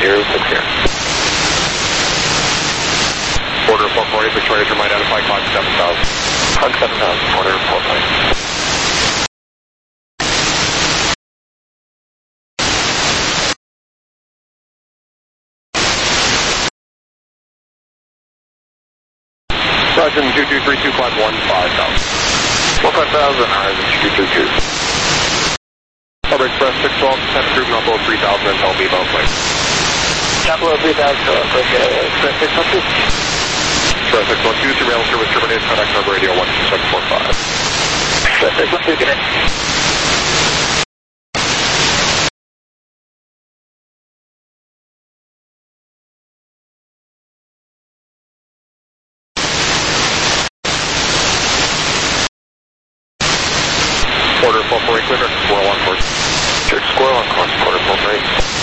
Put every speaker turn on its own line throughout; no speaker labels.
here, 6 here.
Order 448, Victoria, term identify, clock 7000.
Clock 7000, order 448.
Sergeant 2232, clock 15,000.
15,000, Horizon 222.
Public Express 612, Santa Cruz, Number 3000, and tell me about place.
Number 3000, Express 612.
Express 612, surveillance service terminated, contact number radio 12745.
Express 612, get in.
Order 448, clear, squirrel on course.
Church squirrel on course, order 448.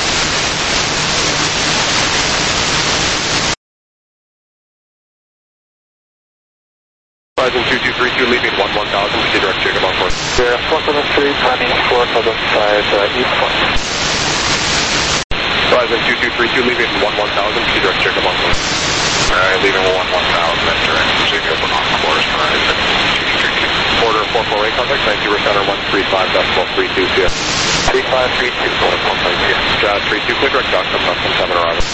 Horizon 2232, leaving 11000, proceed direct Jacob on course.
We're 473, climbing 4005, east point.
Horizon 2232, leaving 11000, proceed direct Jacob on course.
Alright, leaving 11000, and direct Jacob on course, Horizon 2232.
Order 448, contact Vancouver Center 135.32, see ya.
3532, order 448.
Jazz 32, clear direct Duck, come up from 7 arrival.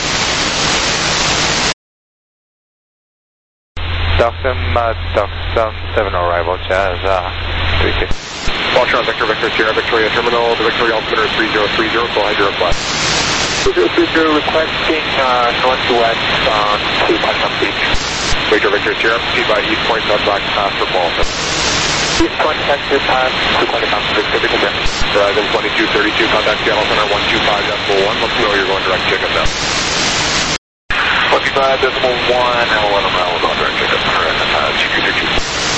Duck 7 arrival, Jazz 32.
Foxtrot Vector Victor Sierra Victoria Terminal, the Victoria altimeter is 3030, go ahead, your request.
3030, requesting northwest to Boston Beach.
Victor Victor Sierra, proceed by East Point, Black Pass for Paulson.
East Point, Texas, pass, 2.5, Victor.
Horizon 2232, contact Seattle Center 125.1, let them know you're going direct Jacob now.
125.1, and we'll let them know we're going direct Jacob, Horizon 2232.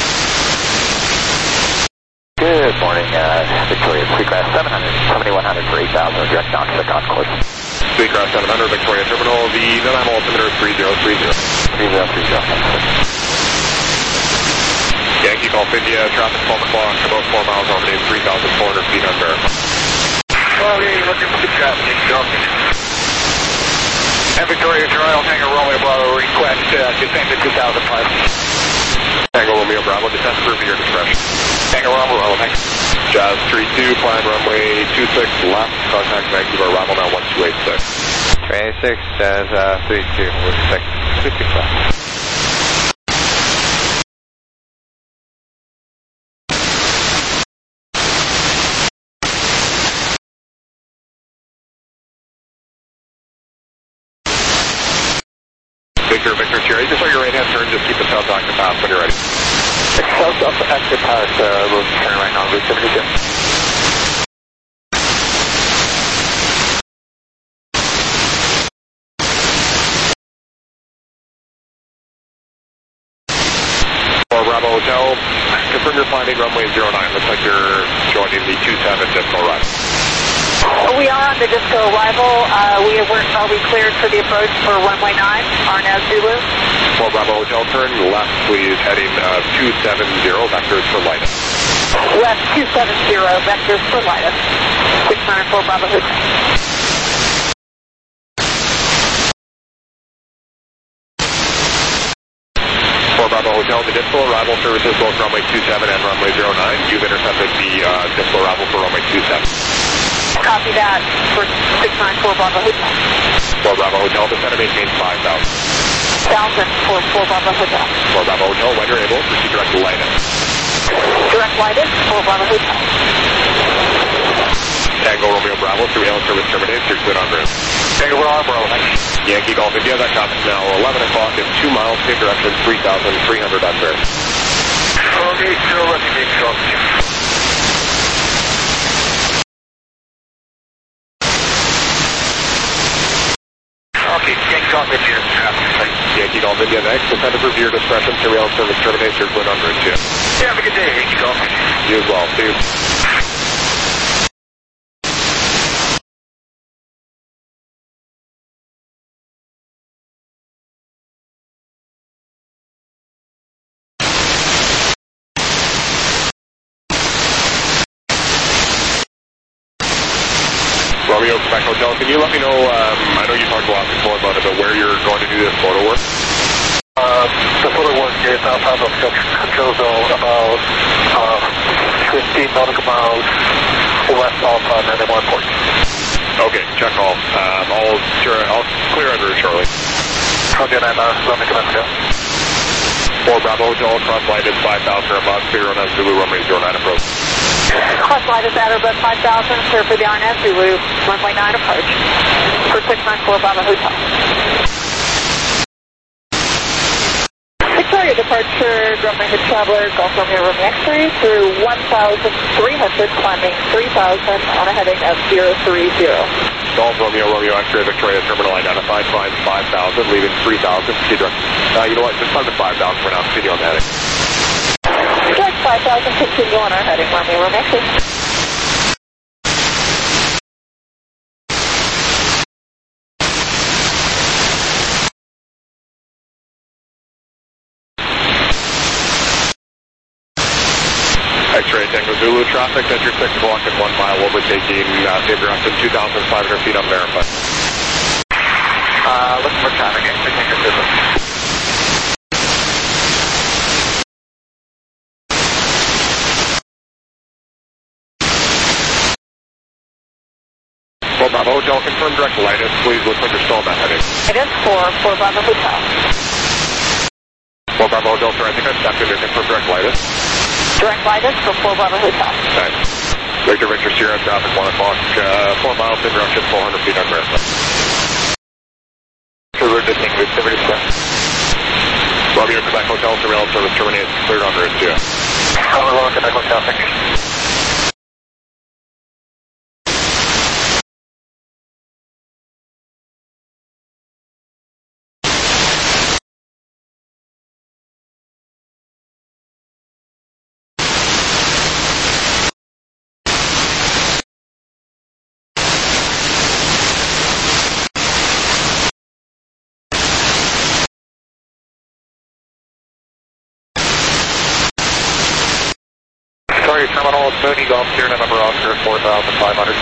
Good morning, Victoria, Sweetgrass 700, 7100 for 8,000, direct down to the concourse.
Sweetgrass 700, Victoria Terminal, the Nanaimo altimeter is 3030.
3030.
Yankee Golf India, traffic 12 o'clock, about 4 miles on the 3,400 feet on Verify.
Okay, looking for the traffic, and Victoria Toronto, Tango Romeo Bravo, request descend to 2005.
Tango Romeo Bravo, descend to prove your discretion.
Tango Romeo, thanks.
Jazz 32, climb runway 26 left, contact Vancouver arrival now 1286.
26, Jazz 32, with 6, 26 left.
Victor Sierra, just on your right hand turn, just keep the south active pass when you're ready.
South active pass, we'll turn right now, Route 72.
For Bravo Hotel, confirm your finding runway 09, looks like you're joining the 27 disco run.
We are on the disco arrival. Are we cleared for the approach for runway 9, Arnaz Zulu?
For Bravo Hotel, turn left, please, heading 270, vectors for Linus.
Left 270, vectors for Linus. 694 Bravo Hotel.
For Bravo Hotel, the disco arrival services both runway 27 and runway 09. You've intercepted the disco arrival for runway 27.
Copy that for 694 Bravo Hotel.
For Bravo Hotel, descend and maintain 5,000.
1,000 for Bravo Hotel.
For Bravo Hotel, when you're able, proceed direct Linus.
Direct Linus for Bravo Hotel.
Tango Romeo Bravo, surveillance service terminated, you're cleared on route.
Tango Bravo, thanks.
Yankee Golf India, that traffic now 11 o'clock in 2 miles, same direction, 3,300 on route.
Okay, still looking at Golf India. Okay, Yankee Golf India, traffic.
Yankee Golf India next, descend to your discretion, surveillance service terminated, you're cleared on route 2.
Yeah, have a good day, Yankee Golf India.
You as well, see you. Romeo, Quebec Hotel, can you let me know, I know you talked a lot before about it, but where you're going to do this photo work?
The photo work is outside of control zone, about 15 nautical miles west of Nanimore Airport.
Okay, check all. I'll clear under shortly.
Roger, and let me come in.
4 Bravo Hotel, cross light is 5,000 or above, clear on Zulu runway 09 approach.
Cross light is at or above 5,000, clear for the RNS, Zulu, runway 9 approach. For 694 Bravo Hotel. Victoria departure, Grumman Traveler, Gulf Romeo Romeo X-ray through 1,300, climbing 3,000 on a heading of 030.
Golf Romeo Romeo X-ray Victoria terminal identified, climb 5,000, leaving 3,000. You know what, just climb to 5,000 for now, continue on the heading.
Direct 5,000, continue on our heading, Romeo Romeo X-ray.
X-ray Tango Zulu traffic, enter 6 o'clock and 1 mile, overtaking Sabre Upton 2,500 feet unverified.
Looking for traffic, X-ray Tango Zulu.
Well, Bravo Hotel, confirm direct lightness, please look like you're still on that heading.
It is for Bravo Hotel.
Well, Bravo Hotel, sir, I think I stepped in there, confirm direct lightness.
Direct lightness for 4 Bravo Hotel.
Thanks. Victor Victor Sierra, traffic 1 o'clock, 4 miles, in direction, 400 feet unverified.
We're just English, 70 square.
Romeo Quebec Hotel, surveillance service terminated, cleared on route 2.
Romeo Quebec Hotel, thank you. Sorry, terminal Mooney Golf Sierra number Oscar 4,500.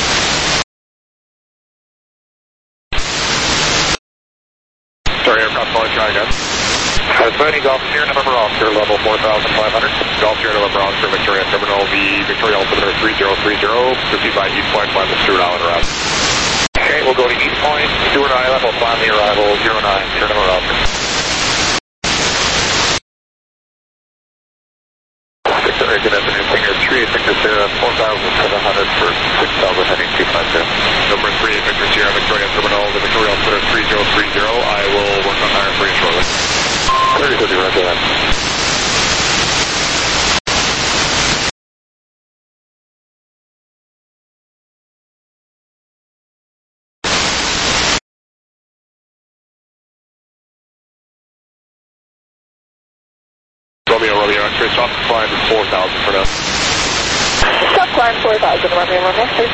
Sorry, aircraft calling, try again.
Mooney Golf Sierra number Oscar level 4,500.
Golf Sierra November Oscar Victoria Terminal, the Victoria altimeter 3030, proceed by East Point, climb the Stewart Island route.
Okay, we'll go to East Point, Stewart Island, we'll climb the arrival 09, Sierra number Oscar. Victoria, good afternoon, Singer 3, Victor Sierra 4,700 for 6,000 heading 250.
Number 3, Victor Sierra Victoria Terminal, the Victoria altimeter 3030, I will work on higher for you shortly.
3030, roger that.
Romeo X-ray, stop climb 4,000 for now.
Stop climb 4,000, Romeo Romeo X-ray.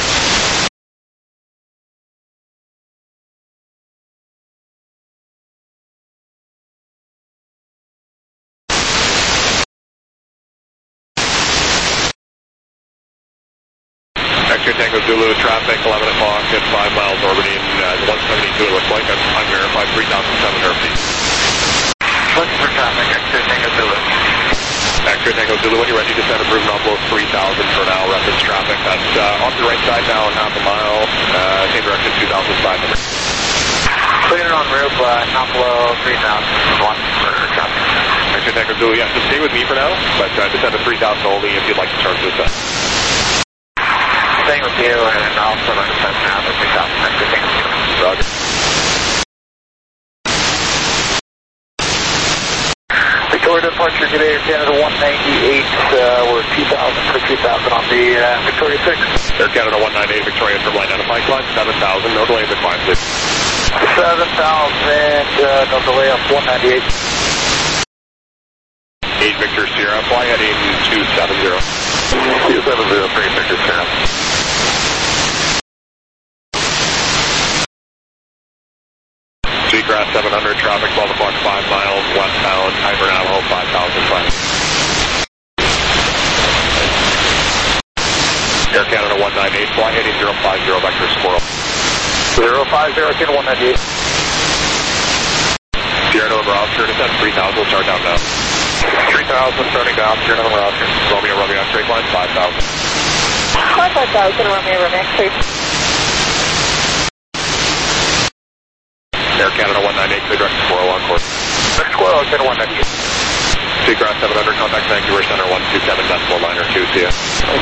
X-ray Tango Zulu, traffic 11 o'clock at 5 miles orbiting 172, it looks like. I'm verified 3,700 feet.
Looking for traffic, X-ray Tango Zulu.
X-ray Tango Zulu, when you're ready to send approved envelope 3,000 for now, reference traffic. That's off the right side now, half a mile, same direction, 2,500.
Clear on route, envelope 3,000, one for traffic.
X-ray Tango Zulu, yeah, just stay with me for now, but descend to 3,000 only if you'd like to charge this up.
Staying with you, and also let us now the 3,000, X-ray Tango Zulu.
Roger.
Victoria departure today, Canada 198, we're 2,000 for 2,000 on the Victoria 6.
Air Canada 198, Victoria Terminal identified, climb 7,000, no delay in the climb, please.
7,000, no delay up 198.
8 Victor Sierra, fly heading 270.
270, 3 Victor Sierra.
Seagrass 700, traffic 12 o'clock, 5 miles, westbound, Hyper Navajo, 5,000 flight. Air Canada 198, fly heading 050, vector squirrel.
050, Air Canada 198.
Sierra November Oscar, descend 3000, we'll start down now.
3000, starting down, Sierra November Oscar.
Romeo, Romeo, straight line, 5000.
5000, Romeo, Romeo, straight.
Air Canada 198, clear direct squirrel on course.
Direct squirrel, Air Canada 198.
Seagrass 700, contact Vancouver Center 127, decimal liner 2, see ya.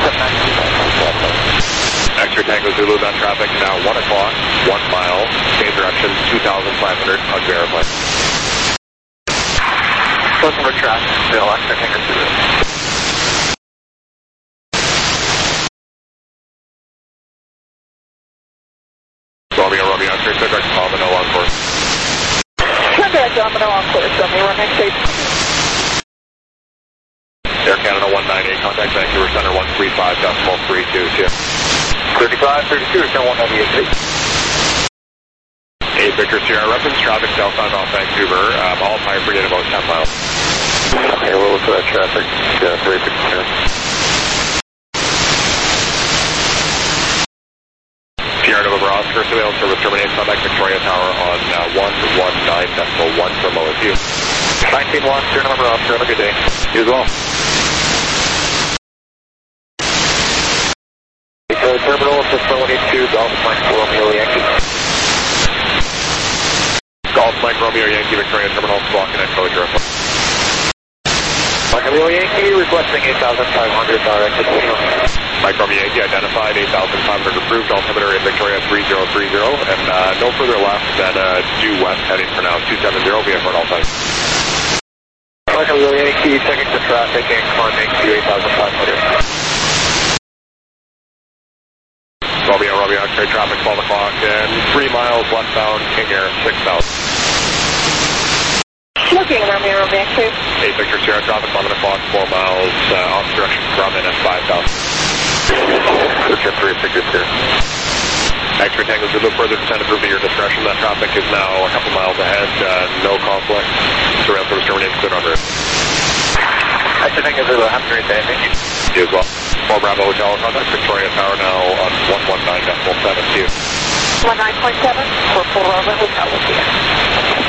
X-ray Tango Zulu, on traffic, now 1 o'clock, 1 mile, same direction, 2,500, hug the airplane.
Looking for traffic, still, X-ray Tango Zulu.
Romeo, Romeo, X-ray, clear direct Domino on course.
Clear direct Domino on course, Romeo, Romeo, straight.
Air Canada 198, contact Vancouver Center 135, decimal 32, see ya.
3532, Center 198.
8 Victor Sierra, reference traffic southbound off Vancouver, all time free at about 10 miles.
Okay, we'll look for that traffic, 3 Victor.
Sierra November Oscar, surveillance service terminates, contact Victoria Tower on 119.1 for Moa View.
19-1, Sierra November Oscar, have a good day.
You as well.
Terminal facility 2, Golf Mike Romeo Yankee.
Golf Mike Romeo Yankee, Victoria Terminal, blocking at code your
Mike Romeo Yankee, requesting 8,500 direct to Casino.
Mike Romeo Yankee identified, 8,500 approved, altimeter in Victoria 3030, and no further left than due west heading for now, 270, via for an all time.
Mike Romeo Yankee, checking the traffic and climbing to 8,500.
Romeo, Romeo, X-ray traffic, 12 o'clock, and 3 miles westbound, King Air, 6,000.
Looking, Romeo, Romeo, straight.
8 Victor Sierra traffic, 11 o'clock, 4 miles, off direction from and at 5,000.
Search 3 Victor Sierra.
X-ray Tango Zulu, further descend to prove at your discretion. That traffic is now a couple miles ahead, no conflict. Surveillance service terminates, clear on route.
X-ray Tango Zulu, have a great day, thank you.
You as well. 4 Bravo Hotel, contact Victoria Tower now on 119.7, see you.
19.7 for 4 Bravo Hotel, we'll see you.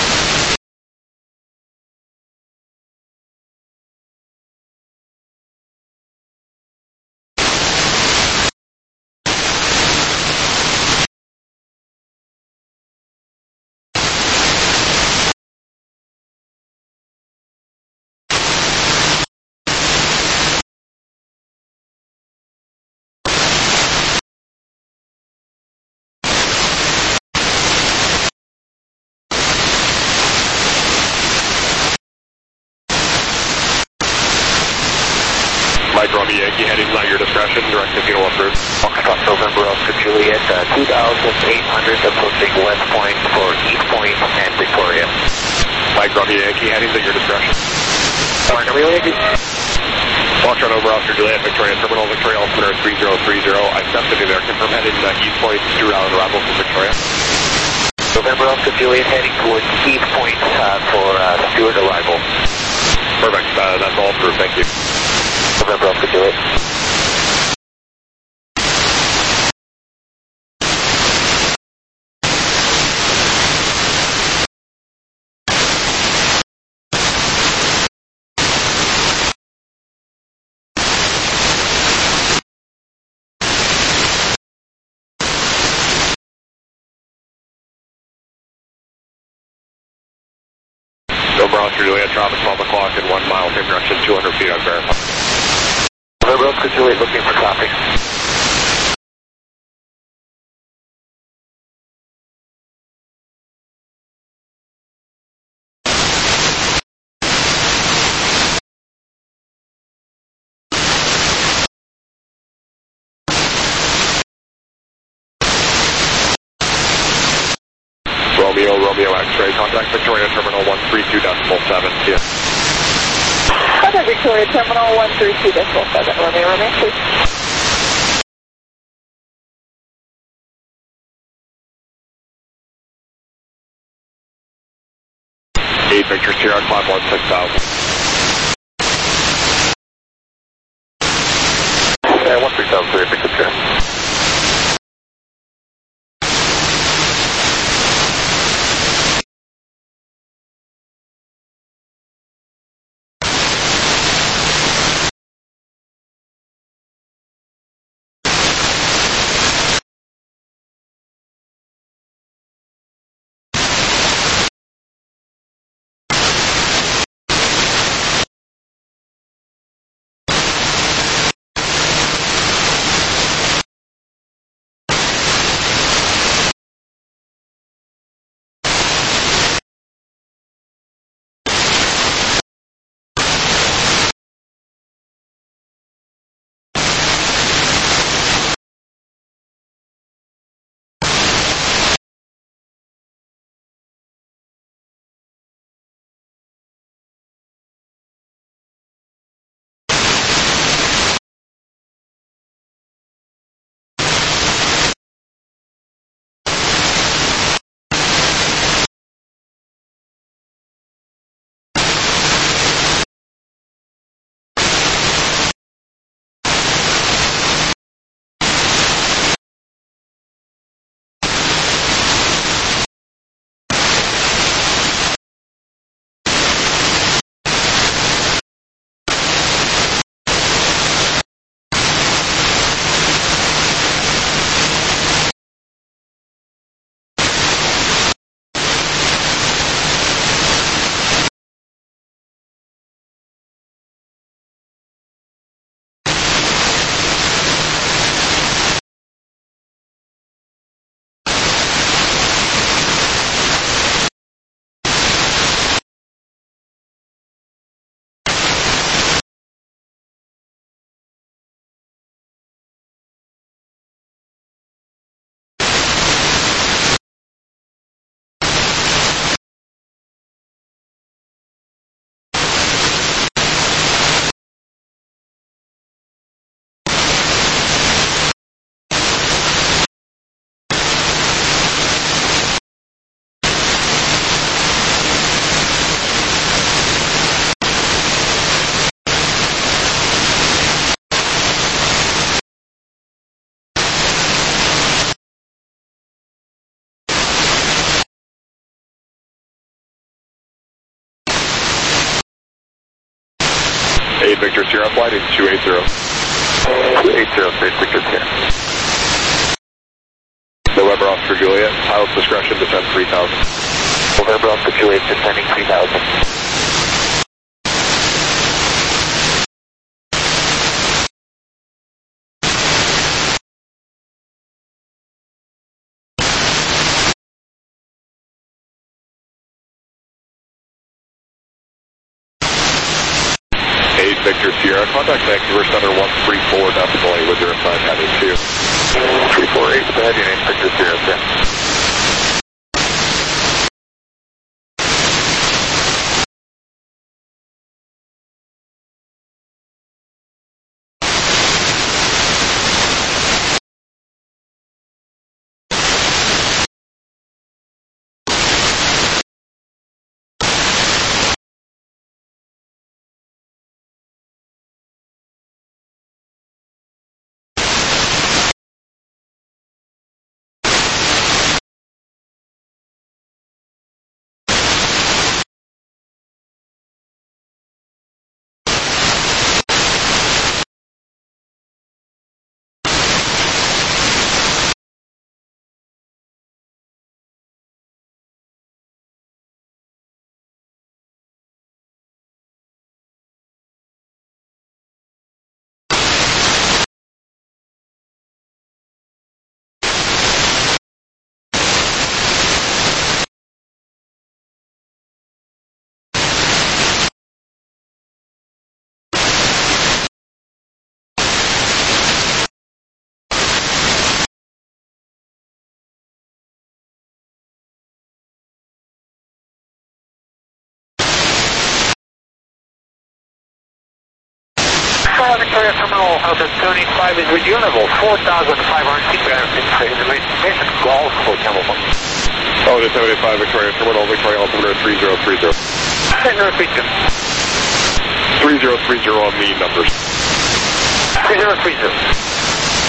Mike Romeo Yankee, heading at your discretion, direct Casino approved.
Foxtrot November Oscar Juliet, 2,800 approaching West Point for East Point and Victoria.
Mike Romeo Yankee, heading at your discretion.
Mike Romeo Yankee.
Foxtrot November Oscar Juliet, Victoria Terminal, Victoria altimeter 3030. I stepped into there, confirm heading East Point, Stuart Island arrival from Victoria.
November Oscar Juliet heading towards East Point for Stuart arrival.
Perfect, that's all approved, thank you.
November Oscar Juliet.
November Oscar Juliet, traffic 12 o'clock and 1 mile, same direction, 200 feet on verify.
November Oscar Juliet looking for traffic.
Romeo X-ray, contact Victoria Terminal 132.7, see ya.
Contact Victoria Terminal 132.7, Romeo, Romeo, please.
Eight Victor Sierra, climb 16,000.
13000. 3013, Victor Sierra.
Victor Sierra, flight in 280.
280, Victor Sierra.
November Oscar Juliet, pilot's discretion, descend 3000.
November Oscar Juliet, descending 3000.
Victor Sierra, contact Vancouver Center 134 decimally with your assigned heading 2.
348, the heading Victor Sierra, sir. Victoria Terminal, Delta 75 is with you, level 4,500 feet, information, Golf Hotel 1.
Oh, the 75 Victoria Terminal, Victoria altimeter 3030.
Can you repeat them?
3030 on the numbers.
3030.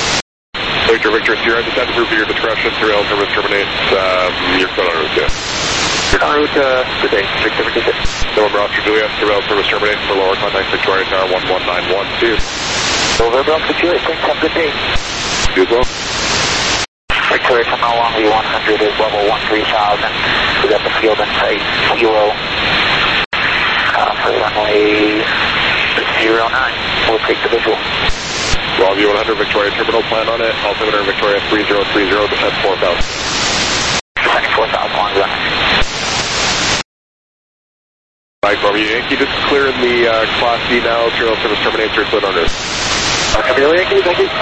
Victor Sierra, descend to your discretion, 3L service terminates, you're still on route,
You're on route today, Victor.
November Oscar Juliet, 3L service terminates for lower contact Victoria Tower 1191, see you.
November Oscar Juliet, thanks, have a good day.
You as well.
Victoria Terminal Longley 100 is level 13,000. We got the field in sight, kilo for runway 09. We'll take the visual.
Longview 100, Victoria Terminal, plan on it. Altimeter Victoria 3030, descend 4,000.
Descending 4,000, long run.
Mike, Romeo Yankee, just clearing the Class D now. Serial service terminates, you're split on route.
Romeo Yankee, thank you.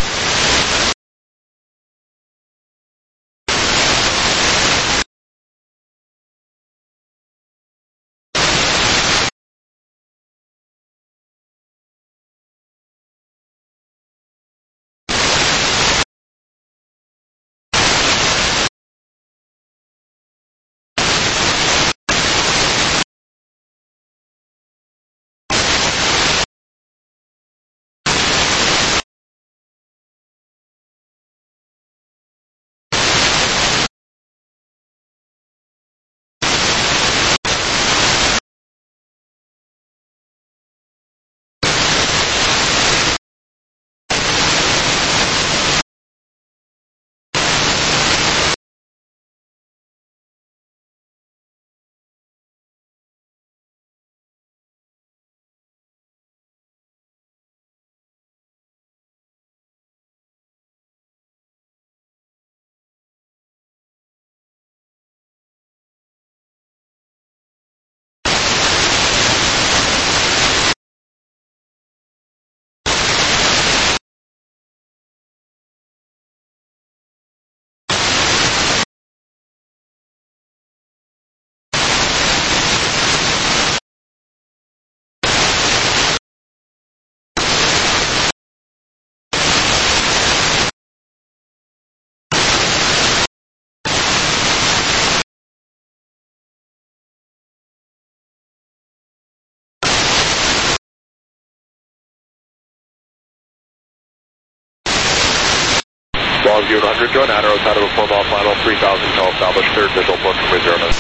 Longview 100, join Adderall out of a 4-mile final, 3,000, call established, third visual point from 0 minutes.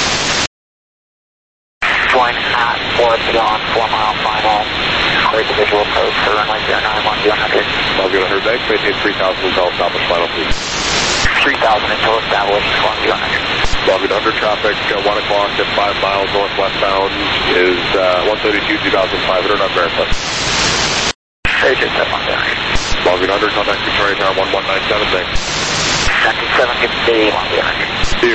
Join at Forest on 4-mile final. Clear the visual approach for runway 09, Longview 100.
Longview 100, thanks, maintain 3,000 until established final, please.
3,000 until established, Longview 100.
Longview 100 traffic, 1 o'clock at 5 miles northwestbound is 132, 2,500 on Verify.
Very good, step on there.
Longview 100, contact Victoria Tower 1197, thanks.
97, good day, Longview 100.
See you.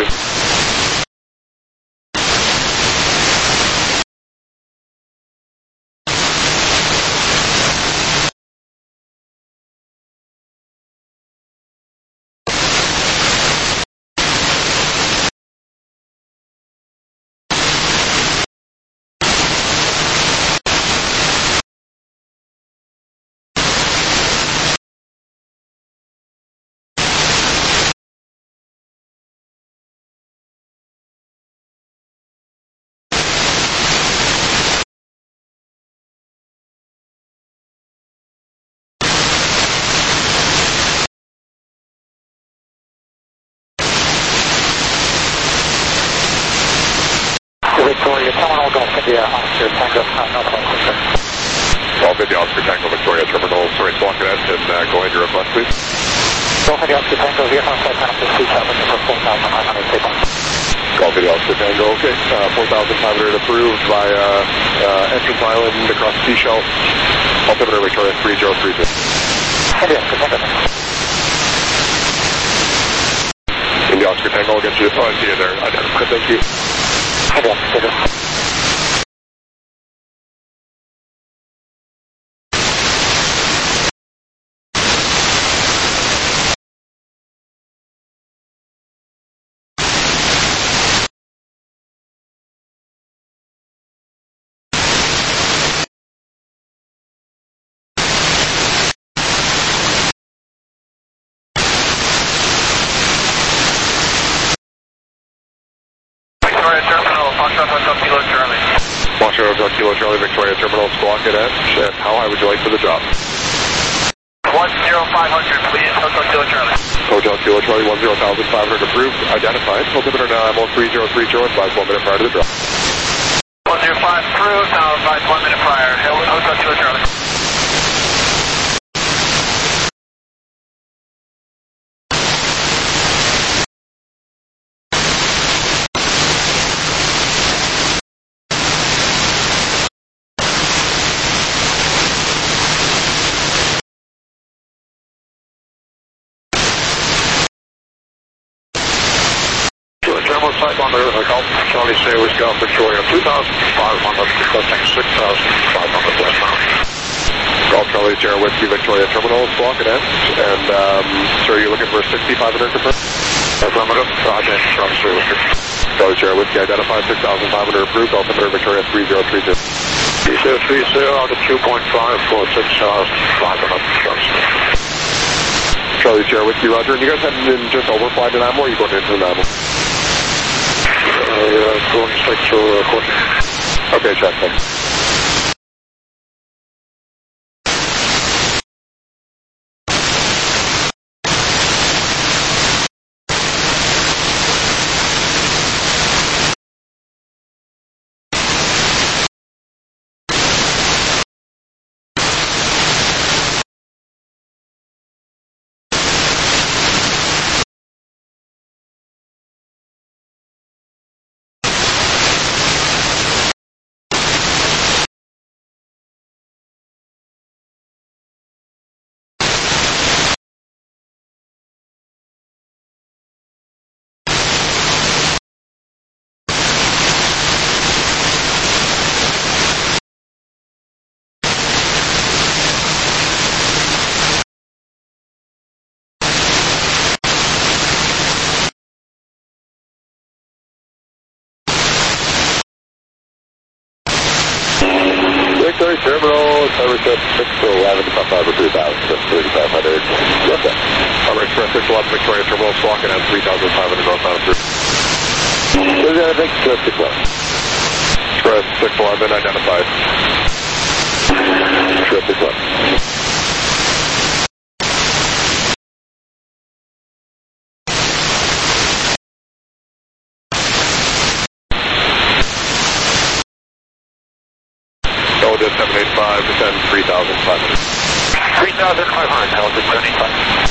Victoria Terminal, Golf India, Oscar Tango, northwest.
Golf India, Oscar Tango, Victoria Terminal, sorry, block it and go ahead your request, please.
Golf India, Oscar Tango, VFR flight time is 2,000 for 4,900 take off.
Golf India, Oscar Tango, okay, 4,500 approved via Entrance Island across the Seashell. Altimeter Victoria 3030.
India, Oscar Tango.
India, Oscar Tango, I'll get you, I see you there, thank you.
India, Oscar Tango.
Victoria Terminal, Foxtrot Hotel Kilo Charlie. Foxtrot Hotel Kilo Charlie, Victoria Terminal, squawk it at. How high would you like for the drop?
10500, please. Hotel Kilo Charlie.
Hotel Kilo Charlie, 10,500 approved. Identified. Altimeter now, IMO3030, advise 1 minute prior to the drop.
105 approved, now advise 1 minute prior. Hotel Kilo Charlie.
On the Gulf, Charlie Sailors, Gulf Victoria, 2,500, requesting 6,500 westbound. Gulf Charlie Sierra Whiskey Victoria Terminal, block it ends, and sir, you're looking for 6,500 confirmed? Affirmative, Roger, Charlie Sierra Whiskey. Charlie Sierra Whiskey identified, 6,500 approved, altimeter Victoria 3030. 3030 out of 2.5 for 6,500, Charlie Sierra Whiskey, Roger, and you guys heading in just over flight to Namo, or are you going into Namo? Going straight to Courtney. Okay, check, thanks. Victory Terminal, Tower 6 to 11, Papa 3,000, 3,500. Yes, sir. Tower Express 611, Victoria Terminal, walking at 3,500 northbound through. What is that? Express 611. Express 611 identified. Express 611. Delta 785, descend 3,500.
3,500, Delta 785.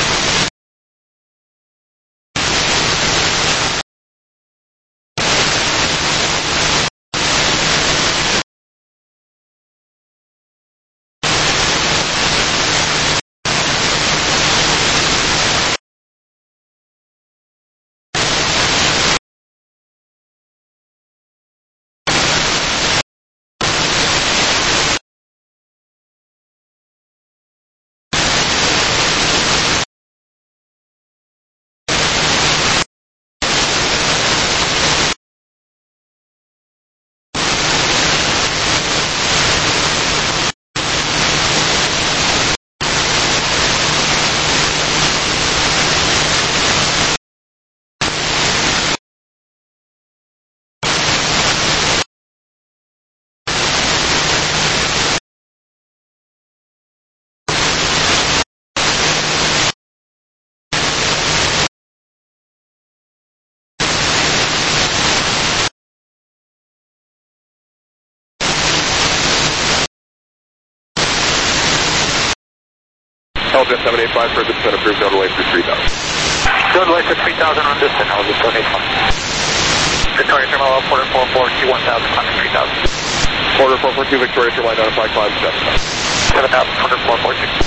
Delta 785 for descent approved, go to way through 3,000.
Go to way for 3,000 on descent, Delta 785. Victoria Terminal, Porter 442, 1,000, climbing 3,000.
Porter 442, Victoria Terminal, identified, climb 7,000.
7,000, Porter 442.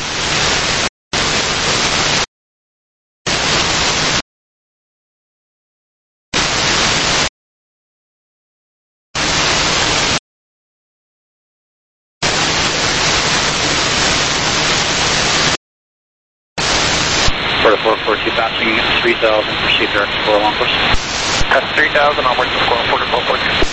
Porter 442, passing 3,000, proceed direct to Squirrel on course.
That's 3,000, onward to Squirrel, Porter 442.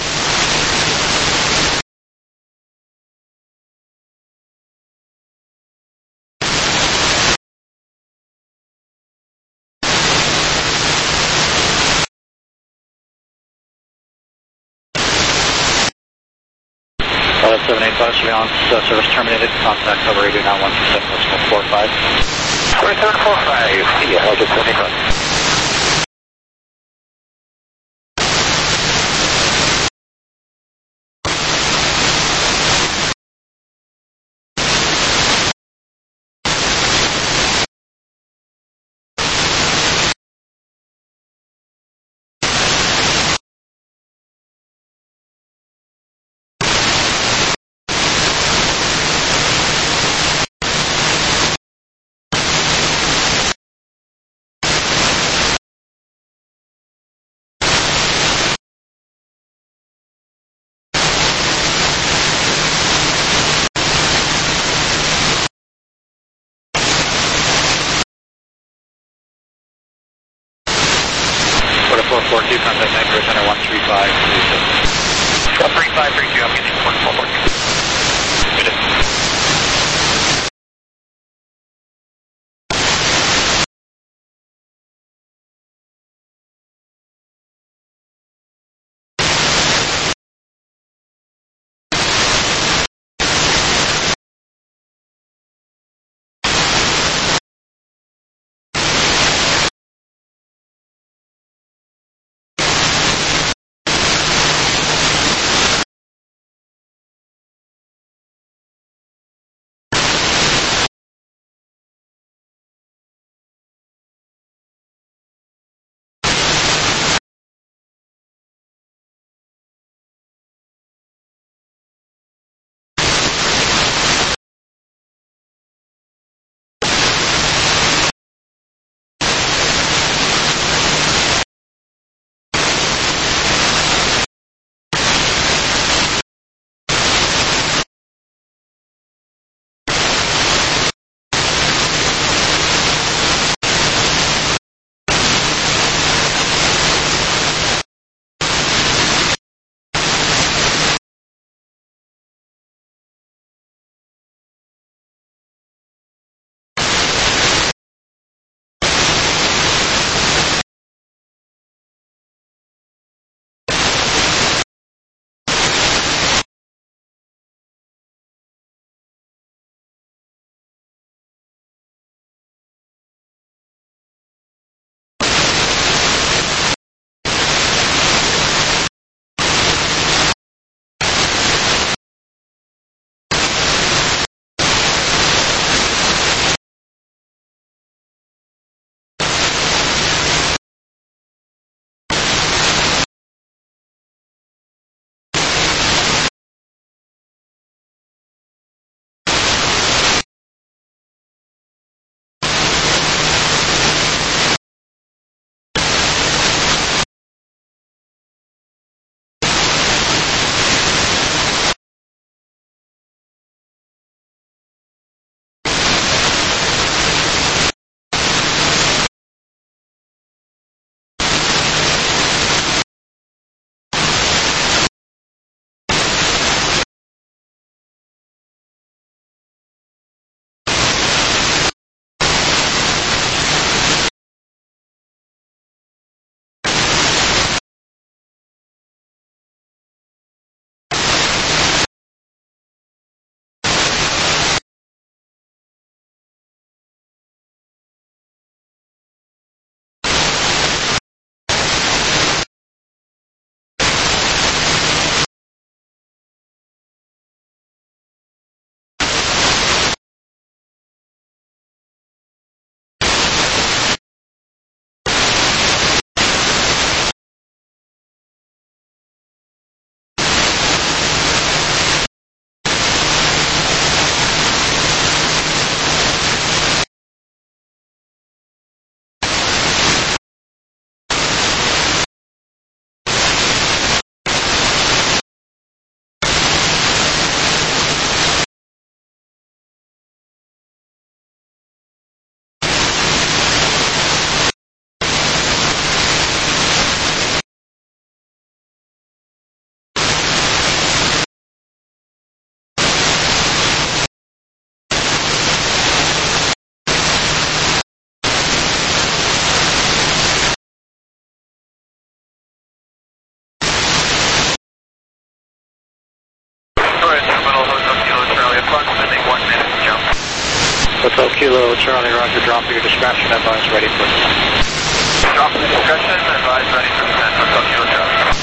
785, surveillance service terminated. Contact cover radio 9127.45.
4745, yeah, I'll get 75.
Quarter 442, contact Niagara Center 135.
3532, I'm getting 1442.
Charlie, roger, drop your discretion, advise ready for descent.
Drop the discussion, advise ready for descent, Hotel Kilo Charlie.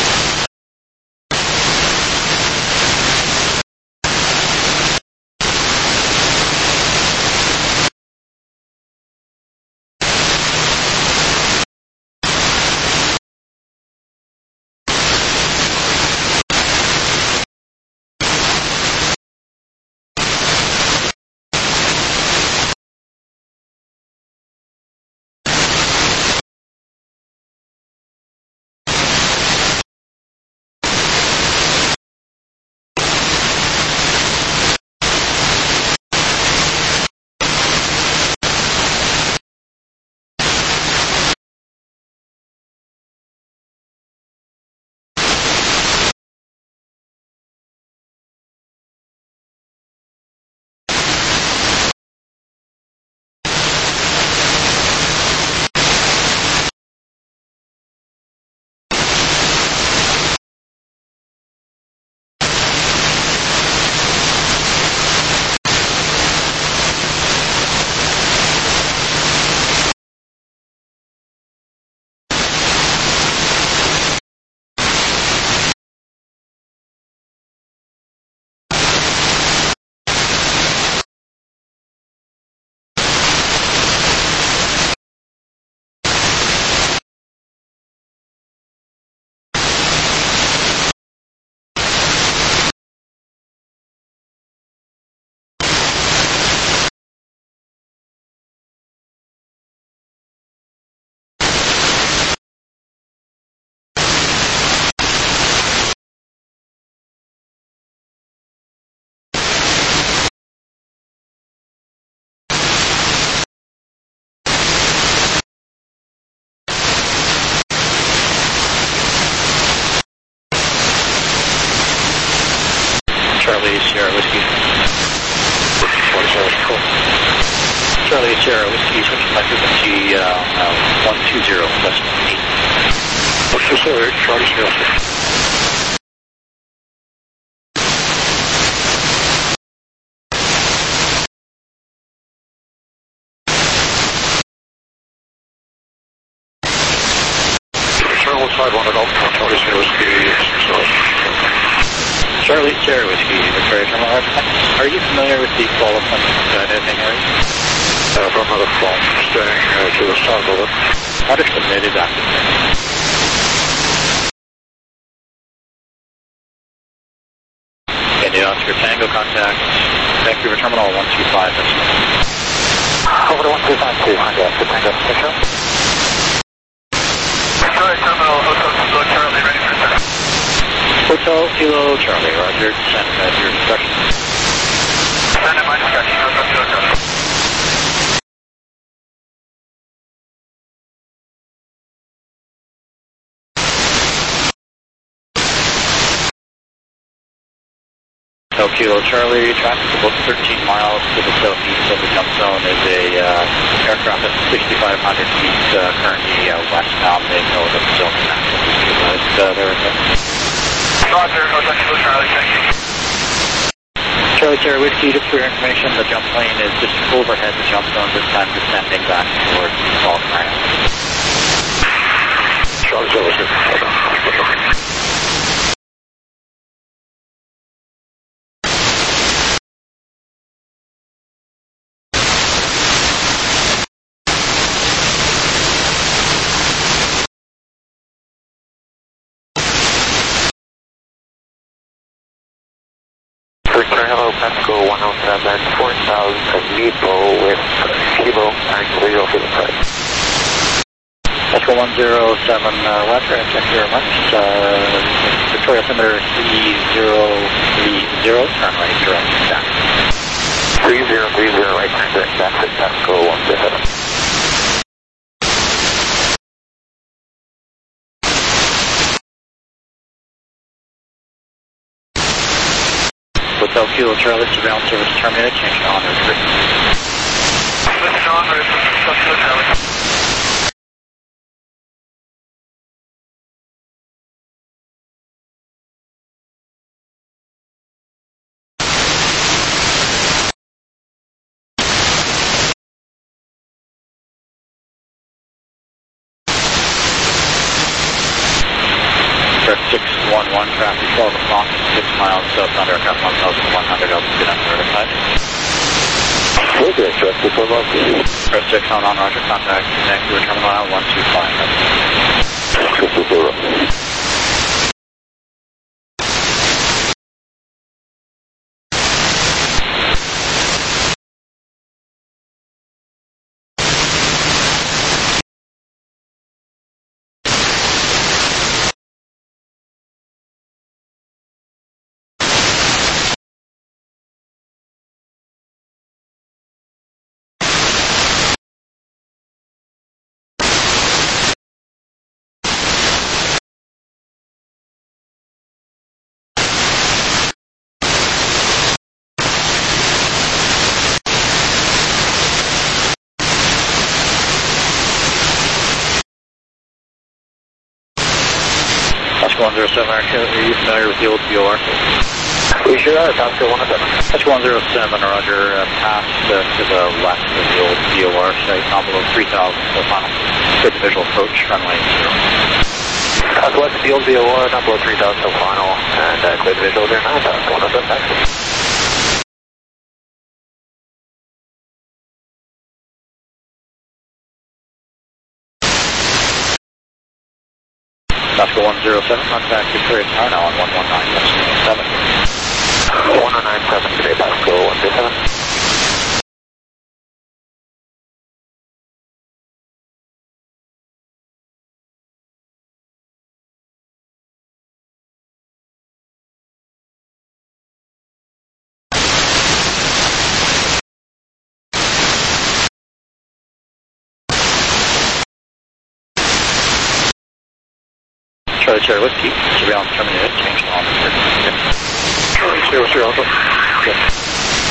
Charlie, Sierra Whiskey. Charlie, Sierra Whiskey, switching by frequency 120.8.
What's this area? Charlie, Sierra Whiskey. Terminal side 1 Golf, Charlie, Sierra Whiskey, 6000.
Charlie, Sierra Whiskey, Victoria Terminal. Are you familiar with the Qualified editing area?
From another phone, staying to the south of it.
Understood, is active. India Oscar Tango contact, Vancouver Terminal 125.
Over to 1252, Honda, Tango, Central. Victoria Terminal, Hotel Kilo Charlie, ready for descent.
Hotel Kilo Charlie, roger, descent at your discretion.
Descent at my discretion, Hotel Kilo Charlie.
Hotel Kilo Charlie, traffic about 13 miles to the southeast of the jump zone is a aircraft at 6,500 feet, currently westbound. They know that the zone is actively utilized there.
Roger, Hotel Kilo Charlie, thank you.
Charlie Sierra Whiskey, just for your information, the jump plane is just overhead the jump zone, this time descending back towards the Falcon Island.
Charlie, Sierra Whiskey.
Hello, Pasco 107, 4000 Meepo with Kilo Angle for the price.
Pasco 107, Roger, thank you very much. Victoria Altimeter 3030, turn right, direct back.
3030, right, turn direct back to Pasco 107.
Hotel Kilo Charlie, surveillance service terminated, change to on-route frequency.
Switch to on-route, Hotel Kilo Charlie.
Express 611, traffic 12 o'clock, 6 miles southbound aircraft 1100, altitude uncertified.
Okay, Express 611.
Express 6 on Roger, contact Vancouver Terminal 125.
620.
Oscar 107, are you familiar with the old VOR?
We sure are, Oscar 107.
Oscar 107, Roger, past to the left of the old VOR site, envelope 3000, so final. Good visual approach, runway 0.
Southwest of the old VOR, envelope 3000, so final, and clear the visual there now, Oscar 107, taxi.
Oscar 107, contact Victoria Tower now on 119.7.
197 today, Oscar 107.
Charlie Sierra Whiskey, surveillance terminated, change to officer.
Charlie Sierra Alpha. Okay.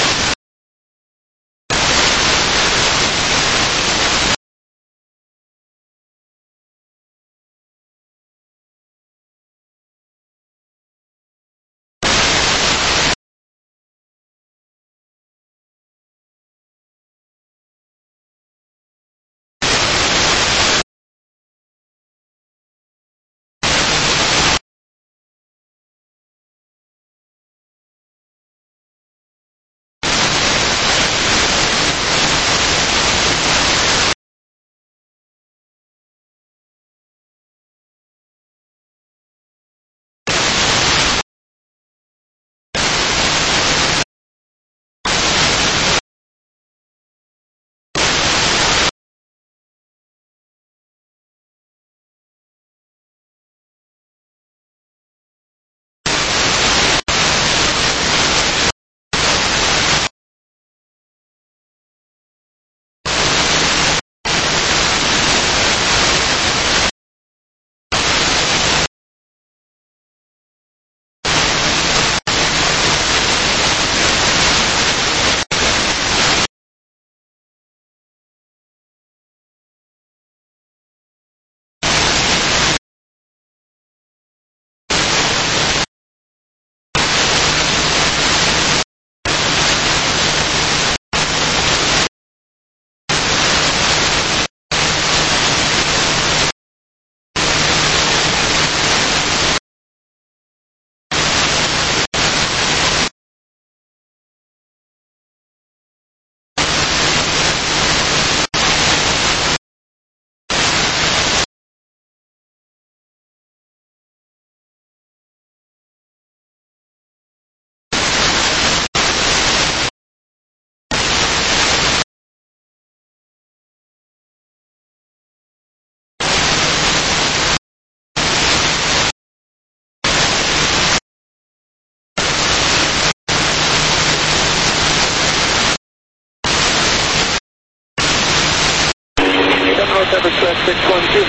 Express 612.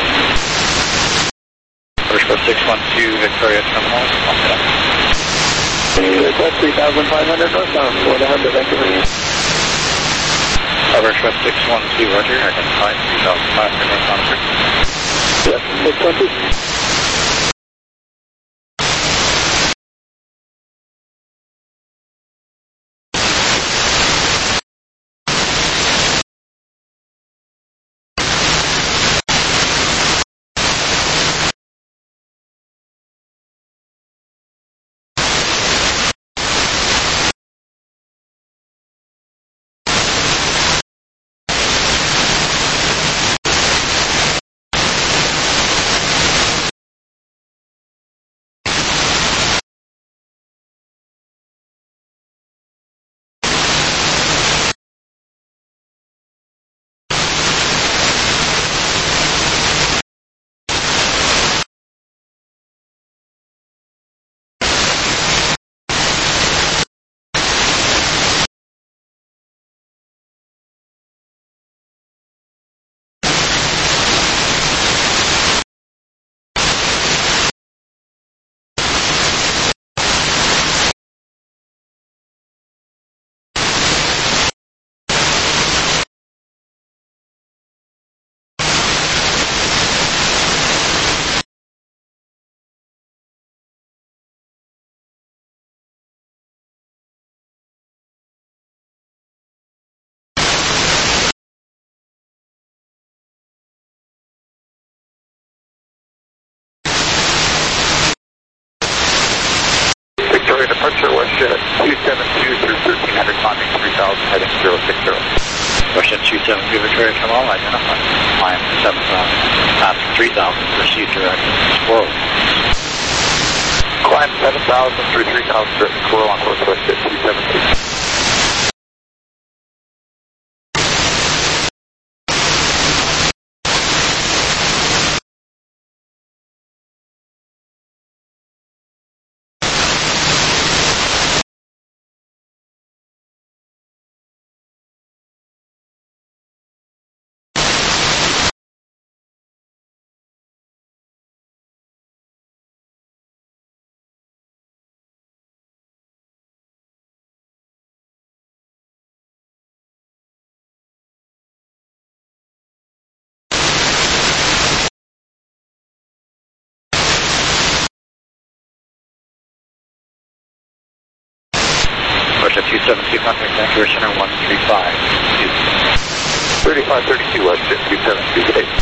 Express 612, Victoria Terminal,
Express 3500 northbound, 400, Vancouver.
Express 612, Roger, identified 3500 northbound.
Yes, 612.
heading 060.
Question 272 Victoria Terminal, identify. Climb 7,000, past 3,000, proceed direct squirrel.
Climb 7,000 through 3,000 direct squirrel on Northwest at 272.
Question 272, contact Vancouver Center 135.
3532 West at 272, good day.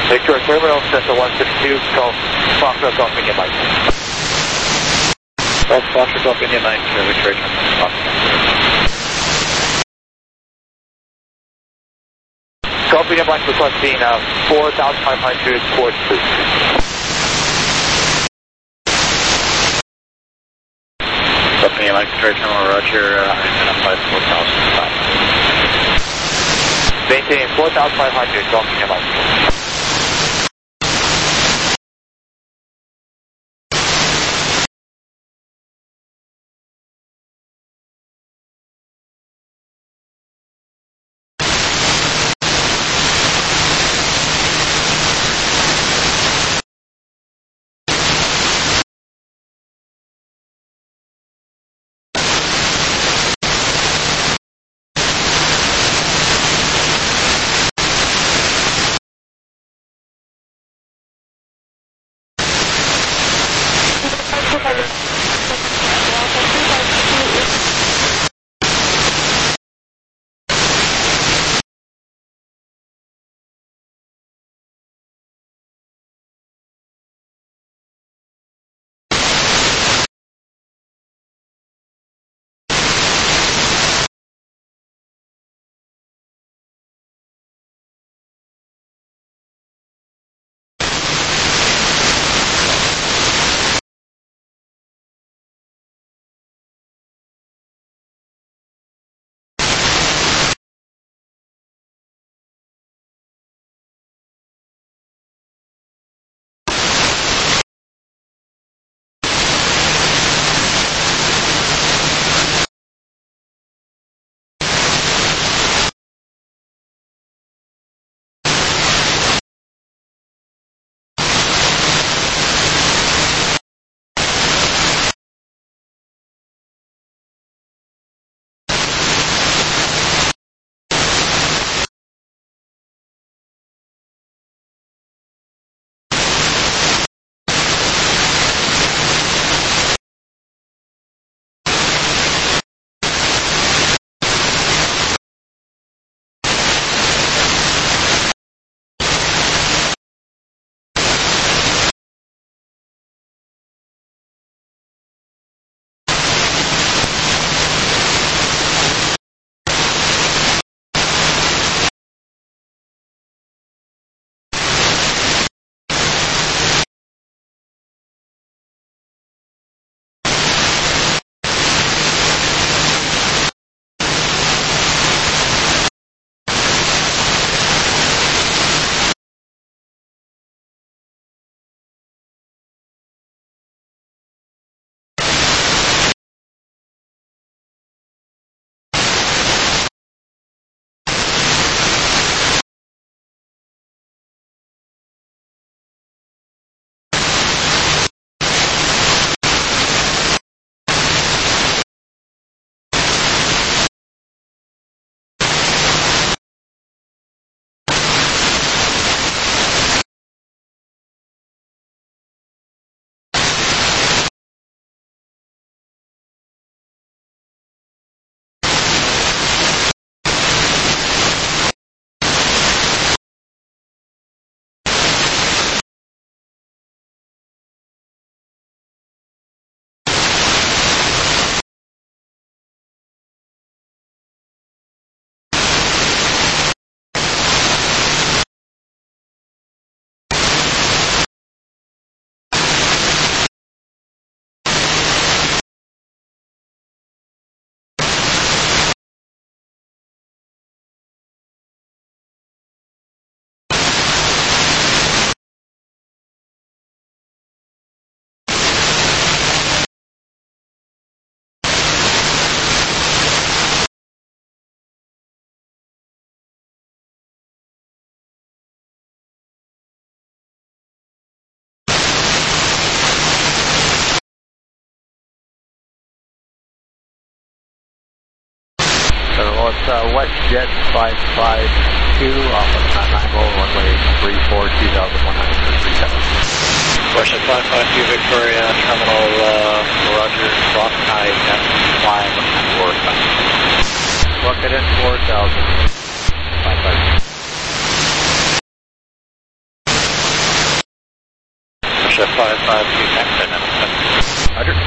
Victoria Terminal, Cessna 162, Foxtrot Golf India Mike.
Foxtrot Golf India Mike, Victoria Terminal,
Golf India Mike requesting 4,500 towards boost.
Golf India Mike, Victoria Terminal, Roger, identified 4,500.
Maintaining 4,500, Golf India Mike.
WestJet 552 off of 990, runway 34, 2,137.
WestJet 552 Victoria Terminal, Roger, Rock High, climb for
Bucket in 4,000. 552.
552 next dynamic. Roger.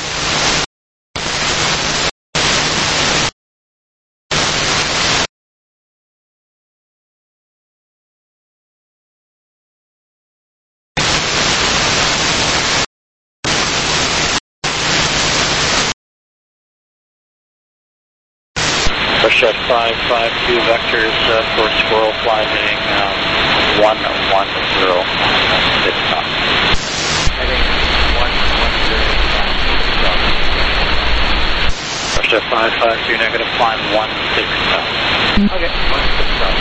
Push-up 552 vectors for Squirrel flying 110 6 knots.
Heading 110.
Push-up 552 negative, climb 16 knots.
Okay, 16 knots.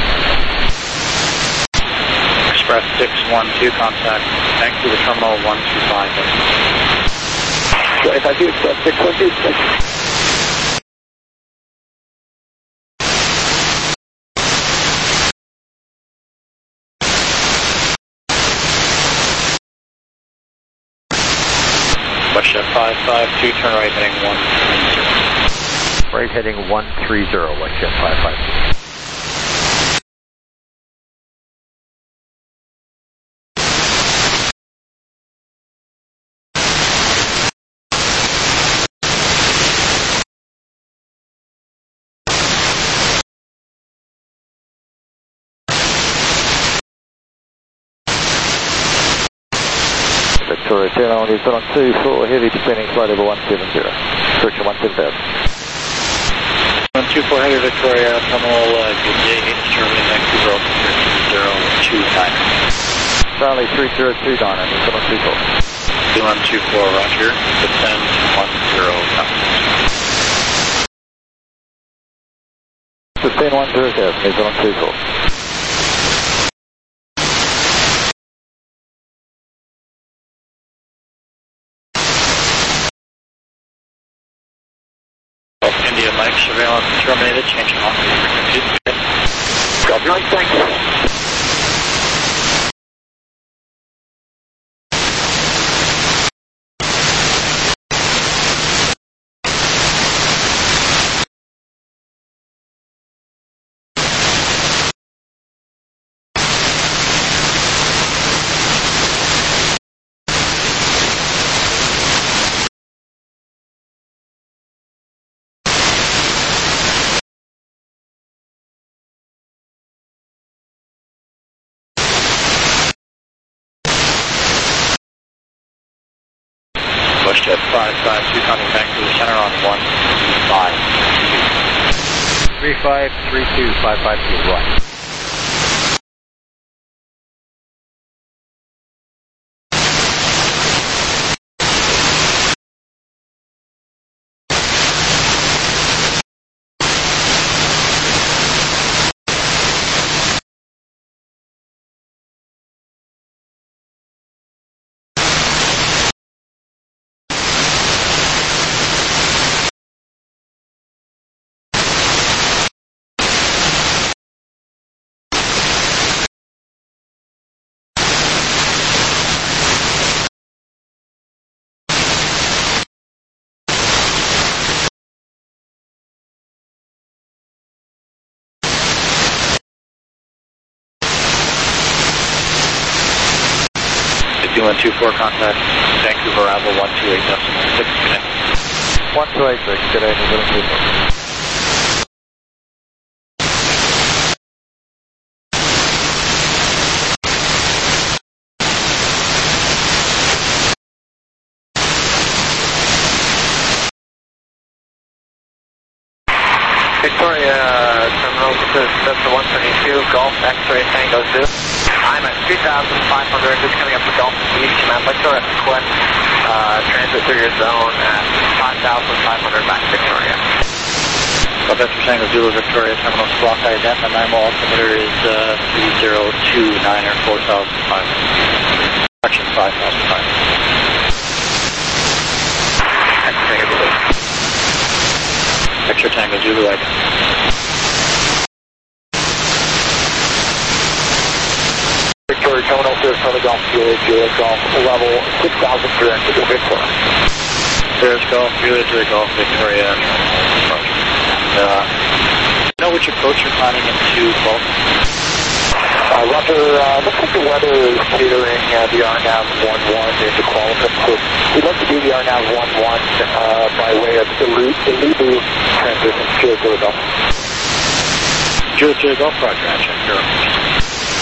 Express 612 contact, Vancouver terminal 125.
If I do Express 612.
Push-up 552, turn right heading 130.
Right heading 130, WestJet 552. Victoria Terminal is on 24, heavy descending flight over 170, correction 170,000.
124 heavy Victoria Terminal, good day, Germany, Vancouver, 3029.
Charlie 302 Diner, is on 24.
2124, roger, descend 10 knots.
Sustain 100,000, is on 24.
India Mike, surveillance terminated, changing on frequency.
Copy, thanks.
Pushjet 552 coming back to the center on 135.
3532 552, right.
D124 contact, Vancouver Apple 128.6 connect.
1286, good day, New Zealand people.
Victoria Terminal, this is Delta 132, Golf X-Ray Tango 2. I'm at 3,500, just coming up to Golf Beach, and I'd like to request transit through your zone at 5,500 back to Victoria.
Delta Tango Zulu Victoria Terminal Squawk ident, and my altimeter is 3029 or 4,500. Correction 5,500. X-Ray Tango Zulu ident.
Victoria Terminal, Sarasota Golf, Juliet Golf, level 6,300 to Victoria.
There's Golf, Juliet Golf, Victoria. And, know which approach you're planning into Baltimore?
Roger, looks like the weather is catering the RNAV 11 into Qualicum, so we'd like to do the RNAV 11 by way of Ilibu transition. Kilo Golf.
Kilo Golf, Roger, I check your